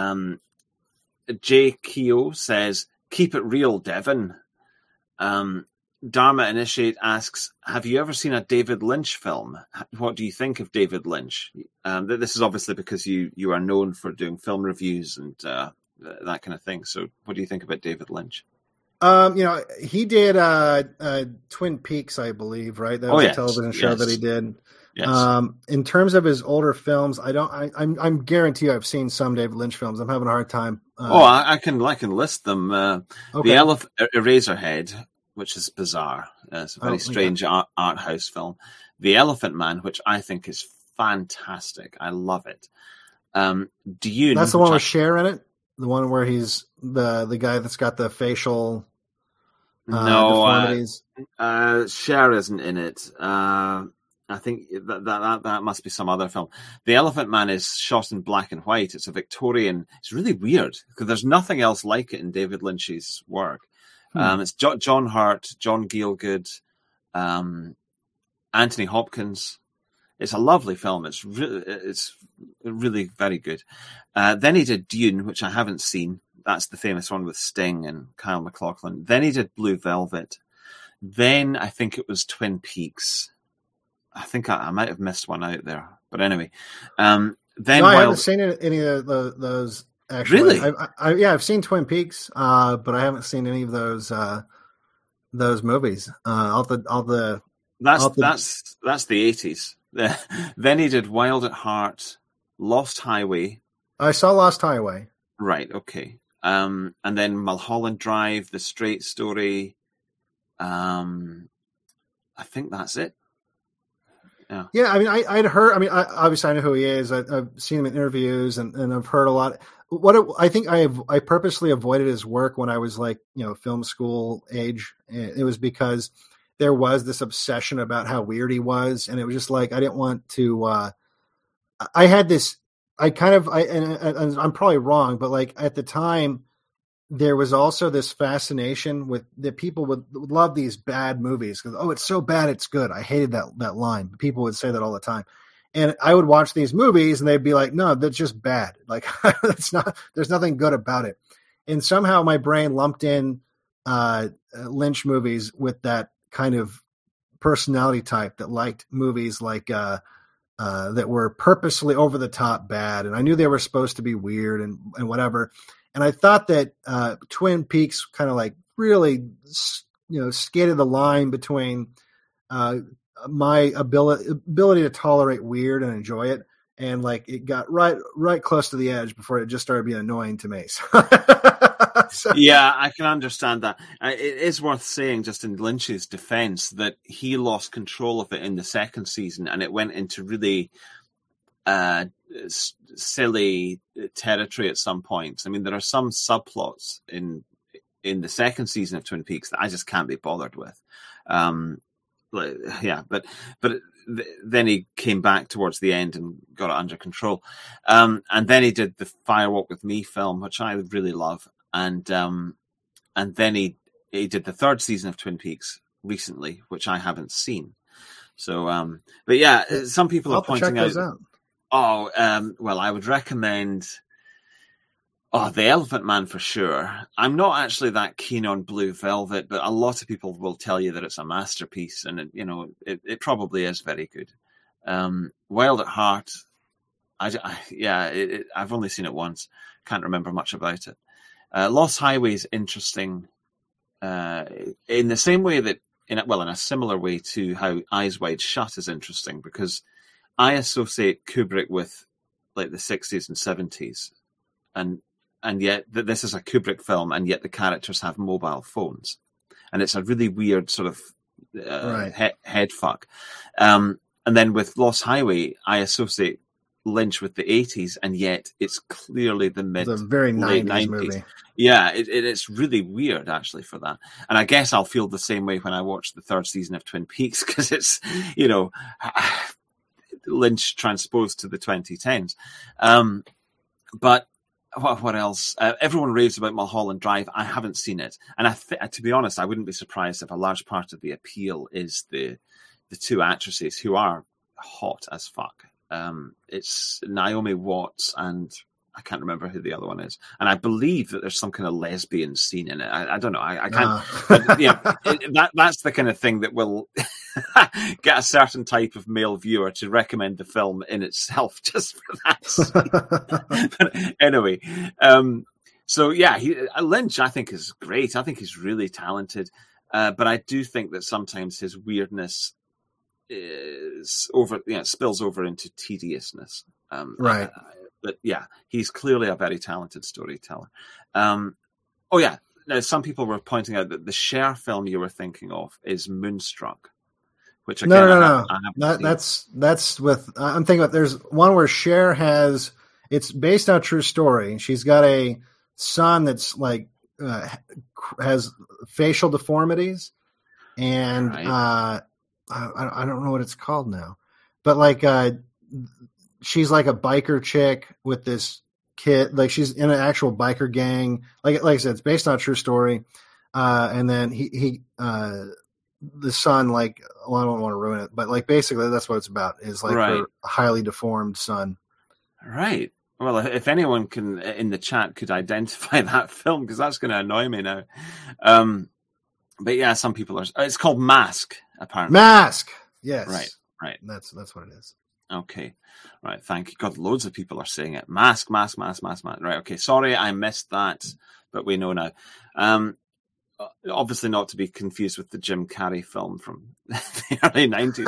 J. Keo says, "Keep it real, Devon." Dharma Initiate asks, "Have you ever seen a David Lynch film? What do you think of David Lynch?" This is obviously because you are known for doing film reviews and that kind of thing. So what do you think about David Lynch? He did Twin Peaks, I believe, right? That was a television show that he did. Yes. In terms of his older films, I'm guarantee I've seen some David Lynch films. I'm having a hard time. I can list them. Okay. The Eraserhead, which is bizarre. It's a very strange art house film. The Elephant Man, which I think is fantastic. I love it. Dune. That's the one with Cher in it. The one where he's the guy that's got the facial deformities. Cher isn't in it. I think that must be some other film. The Elephant Man is shot in black and white. It's a Victorian. It's really weird because there's nothing else like it in David Lynch's work. It's John Hurt, John Gielgud, Anthony Hopkins. It's a lovely film. It's really very good. Then he did Dune, which I haven't seen. That's the famous one with Sting and Kyle MacLachlan. Then he did Blue Velvet. Then I think it was Twin Peaks. I think I might have missed one out there. But anyway. I haven't seen any of those, actually. Really? I've seen Twin Peaks, but I haven't seen any of those movies. That's the 80s. Then he did Wild at Heart, Lost Highway. I saw Lost Highway. Right, okay. And then Mulholland Drive, The Straight Story. I think that's it. Yeah. I mean, I'd heard. I mean, obviously I know who he is. I've seen him in interviews, and I've heard a lot. I think I purposely avoided his work when I was like, film school age. It was because there was this obsession about how weird he was, and it was just like I didn't want to. I had this. And I'm probably wrong, but like at the time, there was also this fascination with that people would love these bad movies because, it's so bad it's good. I hated that line. People would say that all the time. And I would watch these movies and they'd be like, no, that's just bad. Like there's nothing good about it. And somehow my brain lumped in Lynch movies with that kind of personality type that liked movies like that were purposely over the top bad. And I knew they were supposed to be weird and whatever. And I thought that Twin Peaks kind of like really, skated the line between my ability to tolerate weird and enjoy it, and like it got right close to the edge before it just started being annoying to me. Yeah, I can understand that. It is worth saying, just in Lynch's defense, that he lost control of it in the second season, and it went into really silly territory at some points. I mean, there are some subplots in the second season of Twin Peaks that I just can't be bothered with. But then he came back towards the end and got it under control. And then he did the Fire Walk with Me film, which I really love. And then he did the third season of Twin Peaks recently, which I haven't seen. So, but yeah, some people are pointing out. Well, I would recommend The Elephant Man for sure. I'm not actually that keen on Blue Velvet, but a lot of people will tell you that it's a masterpiece, and it probably is very good. Wild at Heart, I've only seen it once. Can't remember much about it. Lost Highway is interesting in the same way that, in a similar way to how Eyes Wide Shut is interesting, because I associate Kubrick with like the 60s and 70s, and yet this is a Kubrick film, and yet the characters have mobile phones, and it's a really weird sort of head fuck. And then with Lost Highway, I associate Lynch with the 80s, and yet it's clearly the very 90s movie. Yeah, it's really weird actually for that. And I guess I'll feel the same way when I watch the third season of Twin Peaks, because it's Lynch transposed to the 2010s. But what else? Everyone raves about Mulholland Drive. I haven't seen it, and to be honest, I wouldn't be surprised if a large part of the appeal is the two actresses who are hot as fuck. It's Naomi Watts and I can't remember who the other one is, and I believe that there's some kind of lesbian scene in it. I don't know. I can't. But, that's the kind of thing that will get a certain type of male viewer to recommend the film in itself, just for that scene. But anyway, So yeah, Lynch I think is great. I think he's really talented, but I do think that sometimes his weirdness spills over into tediousness. Right. But yeah, he's clearly a very talented storyteller. Oh yeah, now some people were pointing out that the Cher film you were thinking of is Moonstruck, which again, no. That's with. I'm thinking about. There's one where Cher has. It's based on a true story. She's got a son that's like has facial deformities, and right. I don't know what it's called now, but like she's like a biker chick with this kid. Like she's in an actual biker gang. Like I said, it's based on a true story. And then he the son, like, well, I don't want to ruin it, but like basically that's what it's about. Is like her highly deformed son. Right. Well, if anyone can in the chat could identify that film, because that's going to annoy me now. But yeah, some people are. It's called Mask, apparently. Mask. Yes. Right. That's what it is. Okay. Right. Thank you. God, loads of people are saying it. Mask. Right. Okay. Sorry, I missed that, but we know now. Obviously not to be confused with the Jim Carrey film from the early 90s,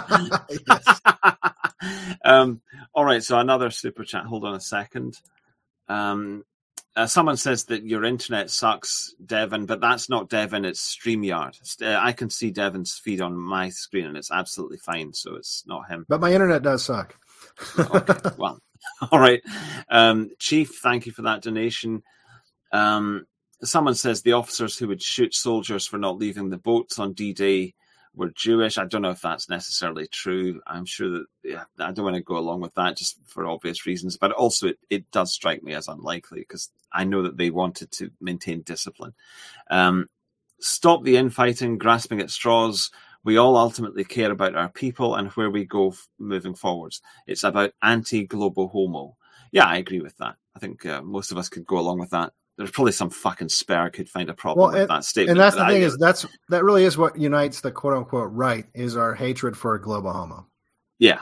I guess. All right. So another super chat. Hold on a second. Someone says that your internet sucks, Devin, but that's not Devin. It's StreamYard. I can see Devin's feed on my screen, and it's absolutely fine. So it's not him. But my internet does suck. Okay. Well, all right. Chief, thank you for that donation. Someone says the officers who would shoot soldiers for not leaving the boats on D-Day were Jewish. I don't know if that's necessarily true. I'm sure that I don't want to go along with that just for obvious reasons, but also it does strike me as unlikely because I know that they wanted to maintain discipline. Stop the infighting, grasping at straws. We all ultimately care about our people and where we go moving forwards. It's about anti-global homo. Yeah, I agree with that. I think most of us could go along with that. There's probably some fucking spare could find a problem with that statement. And that's the thing is that really is what unites the quote unquote right is our hatred for a global homo. Yeah.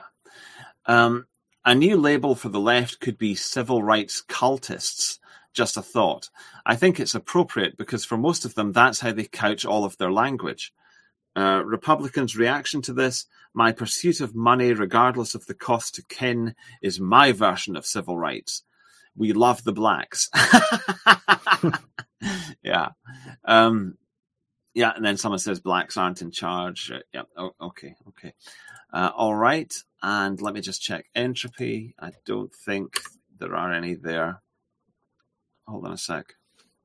A new label for the left could be civil rights cultists. Just a thought. I think it's appropriate because for most of them, that's how they couch all of their language. Republicans' reaction to this, my pursuit of money, regardless of the cost to kin, is my version of civil rights. We love the blacks. Yeah. And then someone says blacks aren't in charge. Yeah. Okay. All right. And let me just check entropy. I don't think there are any there. Hold on a sec.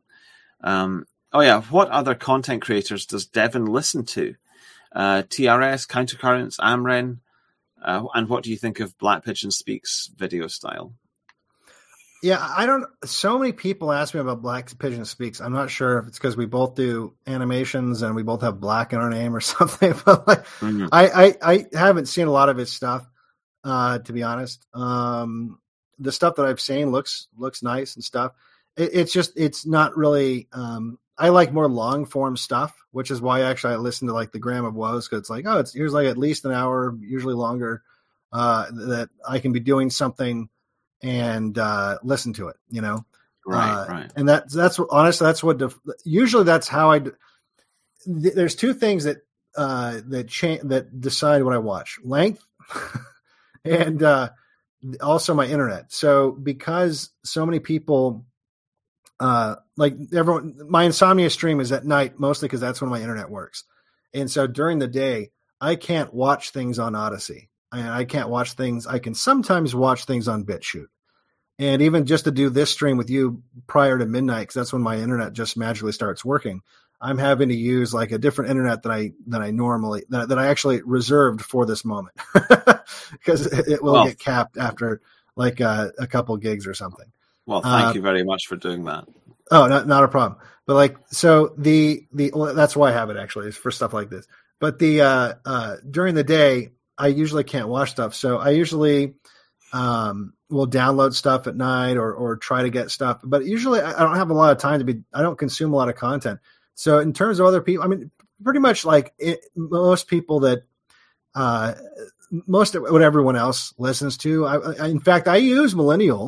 What other content creators does Devin listen to? TRS, Countercurrents, Amren. And what do you think of Black Pigeon Speaks video style? Yeah, so many people ask me about Black Pigeon Speaks. I'm not sure if it's because we both do animations and we both have black in our name or something, but like, I haven't seen a lot of his stuff, to be honest. The stuff that I've seen looks nice and stuff. It's not really, I like more long form stuff, which is why actually I listen to like the Gram of Woes. Cause it's like, here's like at least an hour, usually longer, that I can be doing something and listen to it, you know? Right. And that's honestly, that's what, usually that's how there's two things that decide what I watch: length and also my internet. So because so many people, like everyone, my insomnia stream is at night, mostly because that's when my internet works. And so during the day, I can't watch things on Odyssey. I can't watch things. I can sometimes watch things on BitChute. And even just to do this stream with you prior to midnight, because that's when my internet just magically starts working, I'm having to use like a different internet that I actually reserved for this moment because it will get capped after like a couple gigs or something. Well, thank you very much for doing that. Oh, not a problem. But like, so that's why I have it actually, is for stuff like this. But during the day, I usually can't watch stuff. So I usually will download stuff at night or try to get stuff. But usually I don't have a lot of time I don't consume a lot of content. So in terms of other people, I mean, pretty much like most people that, most of what everyone else listens to. In fact, I use Millennial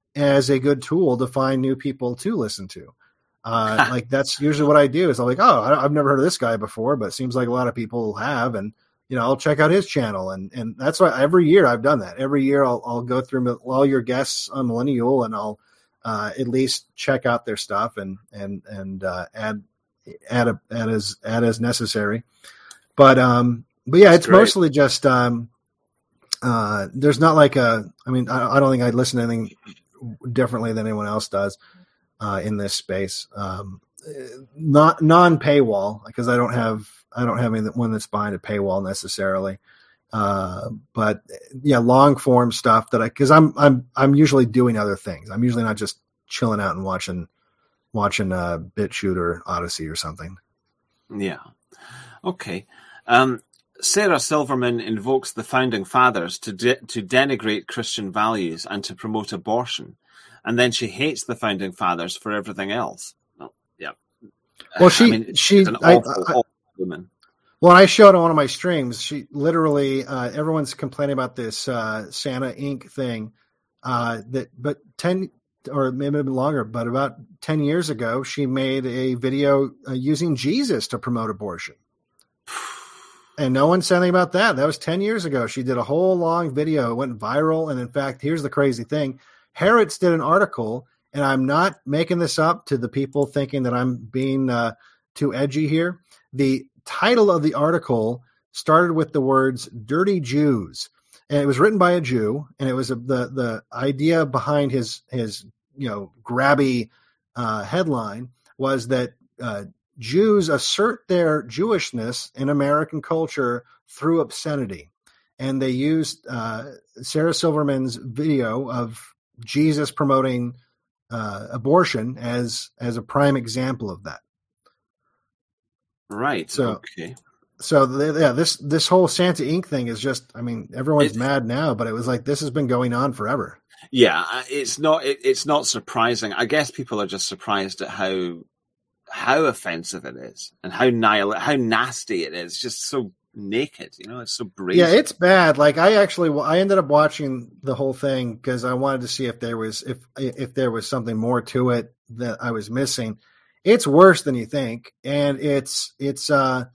as a good tool to find new people to listen to. Like that's usually what I do is I'm like, oh, I've never heard of this guy before, but it seems like a lot of people have. And, I'll check out his channel. And that's why every year I've done that. Every year I'll go through all your guests on Millennial and I'll at least check out their stuff and add as necessary. But yeah, it's mostly just, there's not like I don't think I'd listen to anything differently than anyone else does in this space. Not non-paywall, because I don't have anyone that's behind a paywall necessarily. But yeah, long form stuff because I'm usually doing other things. I'm usually not just chilling out and watching BitChute or Odyssey or something. Yeah. Okay. Sarah Silverman invokes the Founding Fathers to denigrate Christian values and to promote abortion. And then she hates the Founding Fathers for everything else. Well, yeah. Well, she's an awful woman. Well, I showed on one of my streams, she literally, everyone's complaining about this Santa Inc. thing. But 10 or maybe a bit longer, but about 10 years ago, she made a video using Jesus to promote abortion. And no one said anything about that. That was 10 years ago. She did a whole long video. It went viral. And in fact, here's the crazy thing. Harrods did an article, and I'm not making this up to the people thinking that I'm being too edgy here. The title of the article started with the words "dirty Jews," and it was written by a Jew, and it was the idea behind his grabby headline was that Jews assert their Jewishness in American culture through obscenity, and they used Sarah Silverman's video of Jesus promoting abortion as a prime example of that. Right. So, okay. So this whole Santa Inc. thing is just, everyone's mad now, but it was like, this has been going on forever. Yeah. It's not surprising. I guess people are just surprised at how offensive it is and how nasty it is. Just so naked, it's so brazen. Yeah, it's bad. Like I ended up watching the whole thing because I wanted to see if there was something more to it that I was missing. It's worse than you think, and it's not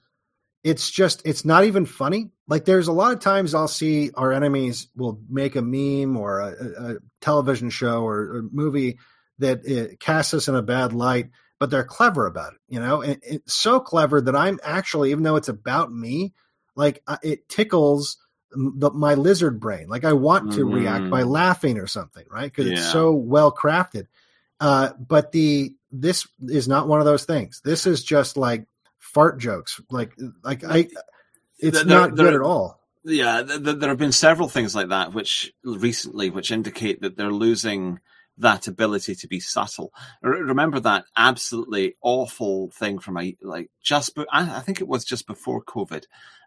even funny. Like there's a lot of times I'll see our enemies will make a meme or a television show or a movie that casts us in a bad light, but they're clever about it, and it's so clever that I'm actually, even though it's about me, like it tickles my lizard brain. Like I want to react by laughing or something, right? Because it's so well crafted. But this is not one of those things. This is just like fart jokes. It's not good at all. Yeah, there have been several things like that which indicate that they're losing that ability to be subtle. Remember that absolutely awful thing from I think it was just before COVID.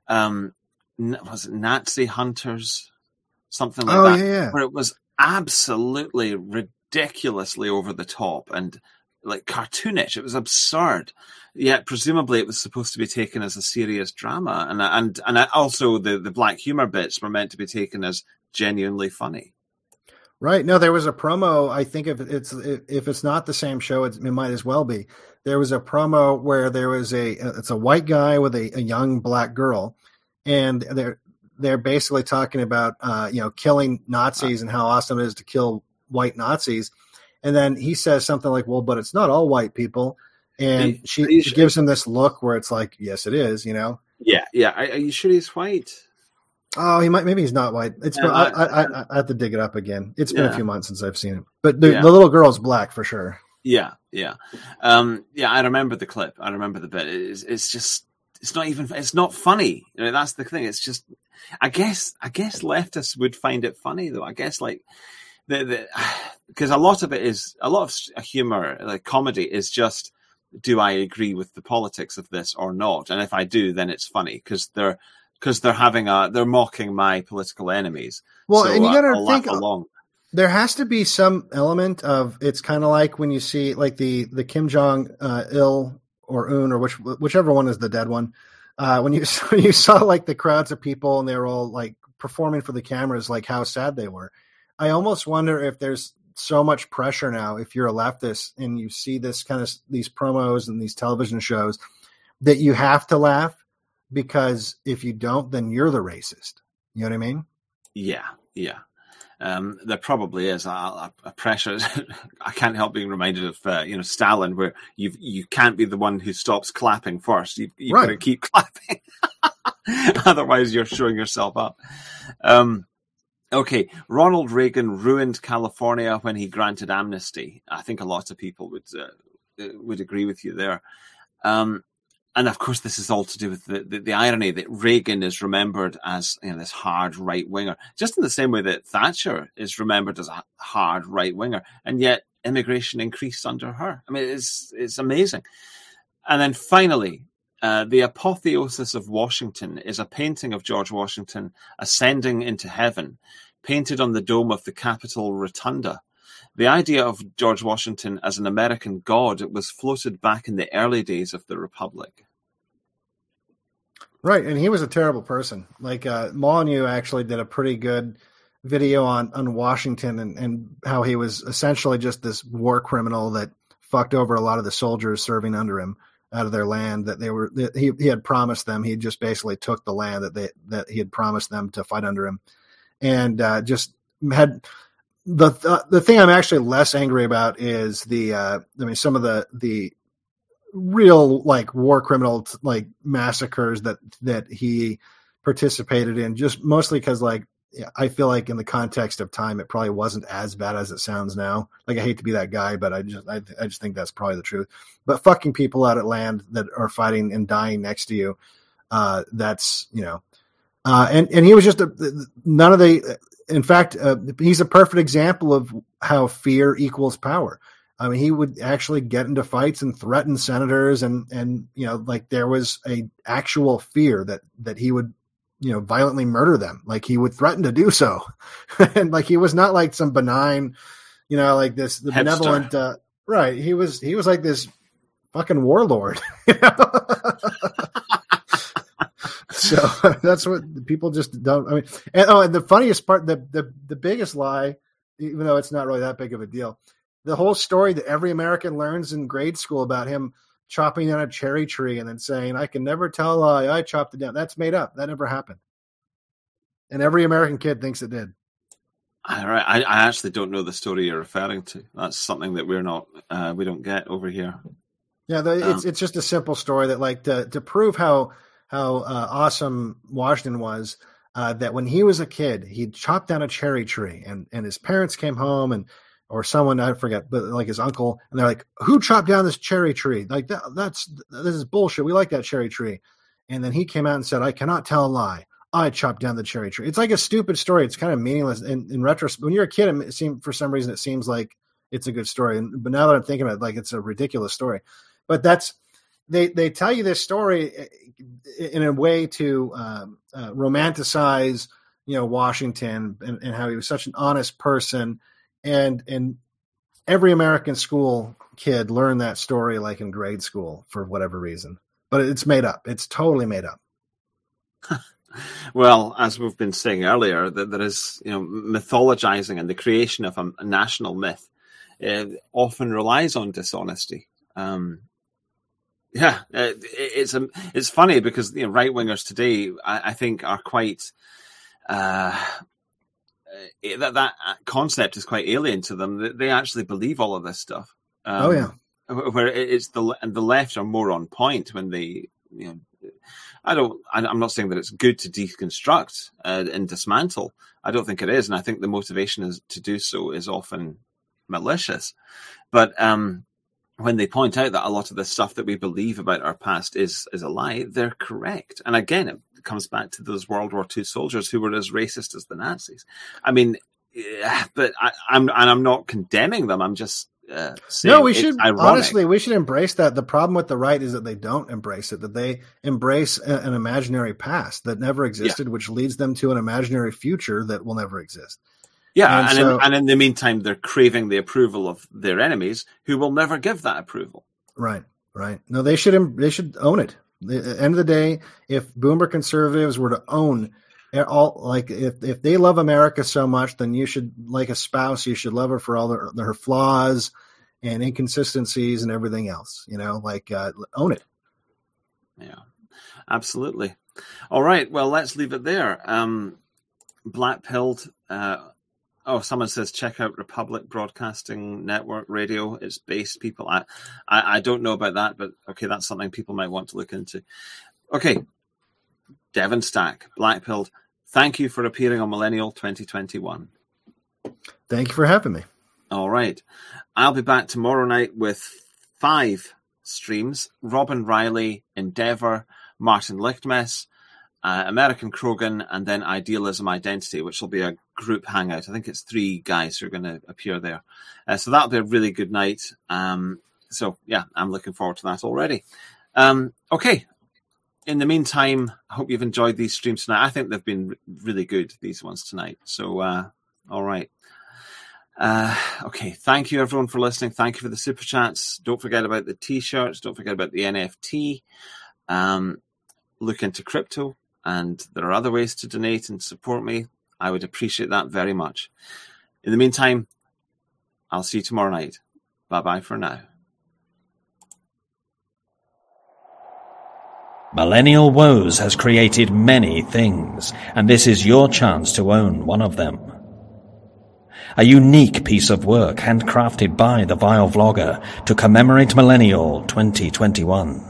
Was it Nazi Hunters? Something like that. Yeah. Where it was absolutely ridiculously over the top and like cartoonish. It was absurd. Yet presumably it was supposed to be taken as a serious drama, and also the black humor bits were meant to be taken as genuinely funny. Right. No, there was a promo. I think if it's not the same show, it might as well be. There was a promo where there was it's a white guy with a young black girl, and they're basically talking about killing Nazis and how awesome it is to kill white Nazis. And then he says something like, "Well, but it's not all white people." And she gives him this look where it's like, "Yes, it is." Yeah. Are you sure he's white? Oh, maybe he's not white. I have to dig it up again. It's been a few months since I've seen it, but the little girl's black for sure. Yeah. I remember the clip. I remember the bit. It's not funny. That's the thing. It's just, I guess leftists would find it funny though. I guess like because a lot of humor, like comedy, is just, do I agree with the politics of this or not? And if I do, then it's funny because they're mocking my political enemies. Well, so, and you got to think along. There has to be some element of, it's kind of like when you see like the Kim Jong Il or Un or whichever one is the dead one. When you saw like the crowds of people and they were all like performing for the cameras, like how sad they were. I almost wonder if there's so much pressure now if you're a leftist and you see this kind of these promos and these television shows that you have to laugh, because if you don't, then you're the racist. You know what I mean? Yeah. There probably is a pressure. I can't help being reminded of Stalin, where you can't be the one who stops clapping first. You've got to keep clapping, otherwise you're showing yourself up. Okay, Ronald Reagan ruined California when he granted amnesty. I think a lot of people would agree with you there. And of course, this is all to do with the irony that Reagan is remembered as this hard right winger, just in the same way that Thatcher is remembered as a hard right winger, and yet immigration increased under her. I mean, it's amazing. And then finally, the apotheosis of Washington is a painting of George Washington ascending into heaven, painted on the dome of the Capitol Rotunda. The idea of George Washington as an American god was floated back in the early days of the Republic. Right, and he was a terrible person. Like Molyneux actually did a pretty good video on Washington and how he was essentially just this war criminal that fucked over a lot of the soldiers serving under him out of their land that he had promised them. He just basically took the land that he had promised them to fight under him, and just had the thing I'm actually less angry about is some of the real like war criminal like massacres that he participated in, just mostly because I feel like in the context of time it probably wasn't as bad as it sounds now. Like, I hate to be that guy, but I just think that's probably the truth. But fucking people out at land that are fighting and dying next to you, that's and he was just in fact, he's a perfect example of how fear equals power. I mean, he would actually get into fights and threaten senators, and there was a actual fear that he would violently murder them. Like, he would threaten to do so, and he was not like some benign, the benevolent. Right? He was like this fucking warlord. So that's what people just don't. I mean, and the funniest part, the biggest lie, even though it's not really that big of a deal. The whole story that every American learns in grade school about him chopping down a cherry tree and then saying, "I can never tell a lie, I chopped it down." That's made up. That never happened. And every American kid thinks it did. All right. I actually don't know the story you're referring to. That's something that we don't get over here. Yeah, it's just a simple story that to prove how awesome Washington was, that when he was a kid, he chopped down a cherry tree and his parents came home or someone, I forget, but like his uncle, and they're like, "Who chopped down this cherry tree? Like this is bullshit. We like that cherry tree." And then he came out and said, "I cannot tell a lie. I chopped down the cherry tree." It's like a stupid story. It's kind of meaningless in retrospect. When you're a kid, for some reason it seems like it's a good story. But now that I'm thinking about it, it's a ridiculous story. But they tell you this story in a way to romanticize, Washington and how he was such an honest person. And every American school kid learned that story like in grade school for whatever reason. But it's made up. It's totally made up. Well, as we've been saying earlier, that there is, mythologizing and the creation of a national myth often relies on dishonesty. It's funny because right wingers today, I think, are quite that concept is quite alien to them. They actually believe all of this stuff. Where it's the left are more on point when they, I'm not saying that it's good to deconstruct and dismantle. I don't think it is, and I think the motivation to do so is often malicious. But when they point out that a lot of the stuff that we believe about our past is a lie, they're correct. And again, it comes back to those World War II soldiers who were as racist as the Nazis. I mean, but I'm not condemning them. I'm just saying. No, we should honestly embrace that. The problem with the right is that they don't embrace it. That they embrace an imaginary past that never existed, which leads them to an imaginary future that will never exist. Yeah, and in the meantime, they're craving the approval of their enemies, who will never give that approval. Right. No, they should own it. At the end of the day, if boomer conservatives were to own all like if they love America so much, then you should, like a spouse, you should love her for all her flaws and inconsistencies and everything else. Own it. Yeah, absolutely. All right. Well, let's leave it there. Black Pilled. Someone says check out Republic Broadcasting Network Radio. It's based people. I don't know about that, but okay, that's something people might want to look into. Okay, Devon Stack, Black Pilled. Thank you for appearing on Millennial 2021. Thank you for having me. All right, I'll be back tomorrow night with 5 streams: Robin Riley, Endeavour, Martin Lichtmess, American Krogan, and then Idealism Identity, which will be a group hangout. I think it's 3 guys who are going to appear there. So that'll be a really good night. So yeah, I'm looking forward to that already. Okay. In the meantime, I hope you've enjoyed these streams tonight. I think they've been really good, these ones tonight. So, all right. Okay. Thank you everyone for listening. Thank you for the super chats. Don't forget about the t-shirts. Don't forget about the NFT. Look into crypto. And there are other ways to donate and support me. I would appreciate that very much. In the meantime, I'll see you tomorrow night. Bye-bye for now. Millennial Woes has created many things, and this is your chance to own one of them. A unique piece of work handcrafted by the Vile Vlogger to commemorate Millennial 2021.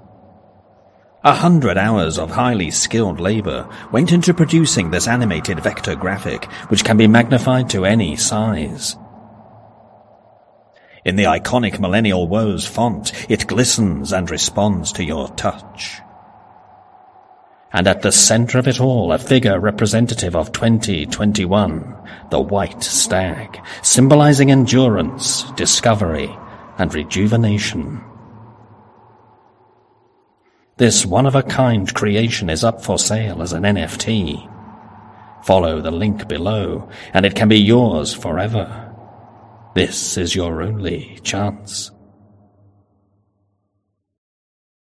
100 hours of highly skilled labor went into producing this animated vector graphic, which can be magnified to any size. In the iconic Millennial Woes font, it glistens and responds to your touch. And at the center of it all, a figure representative of 2021, the White Stag, symbolizing endurance, discovery, and rejuvenation. This one-of-a-kind creation is up for sale as an NFT. Follow the link below, and it can be yours forever. This is your only chance.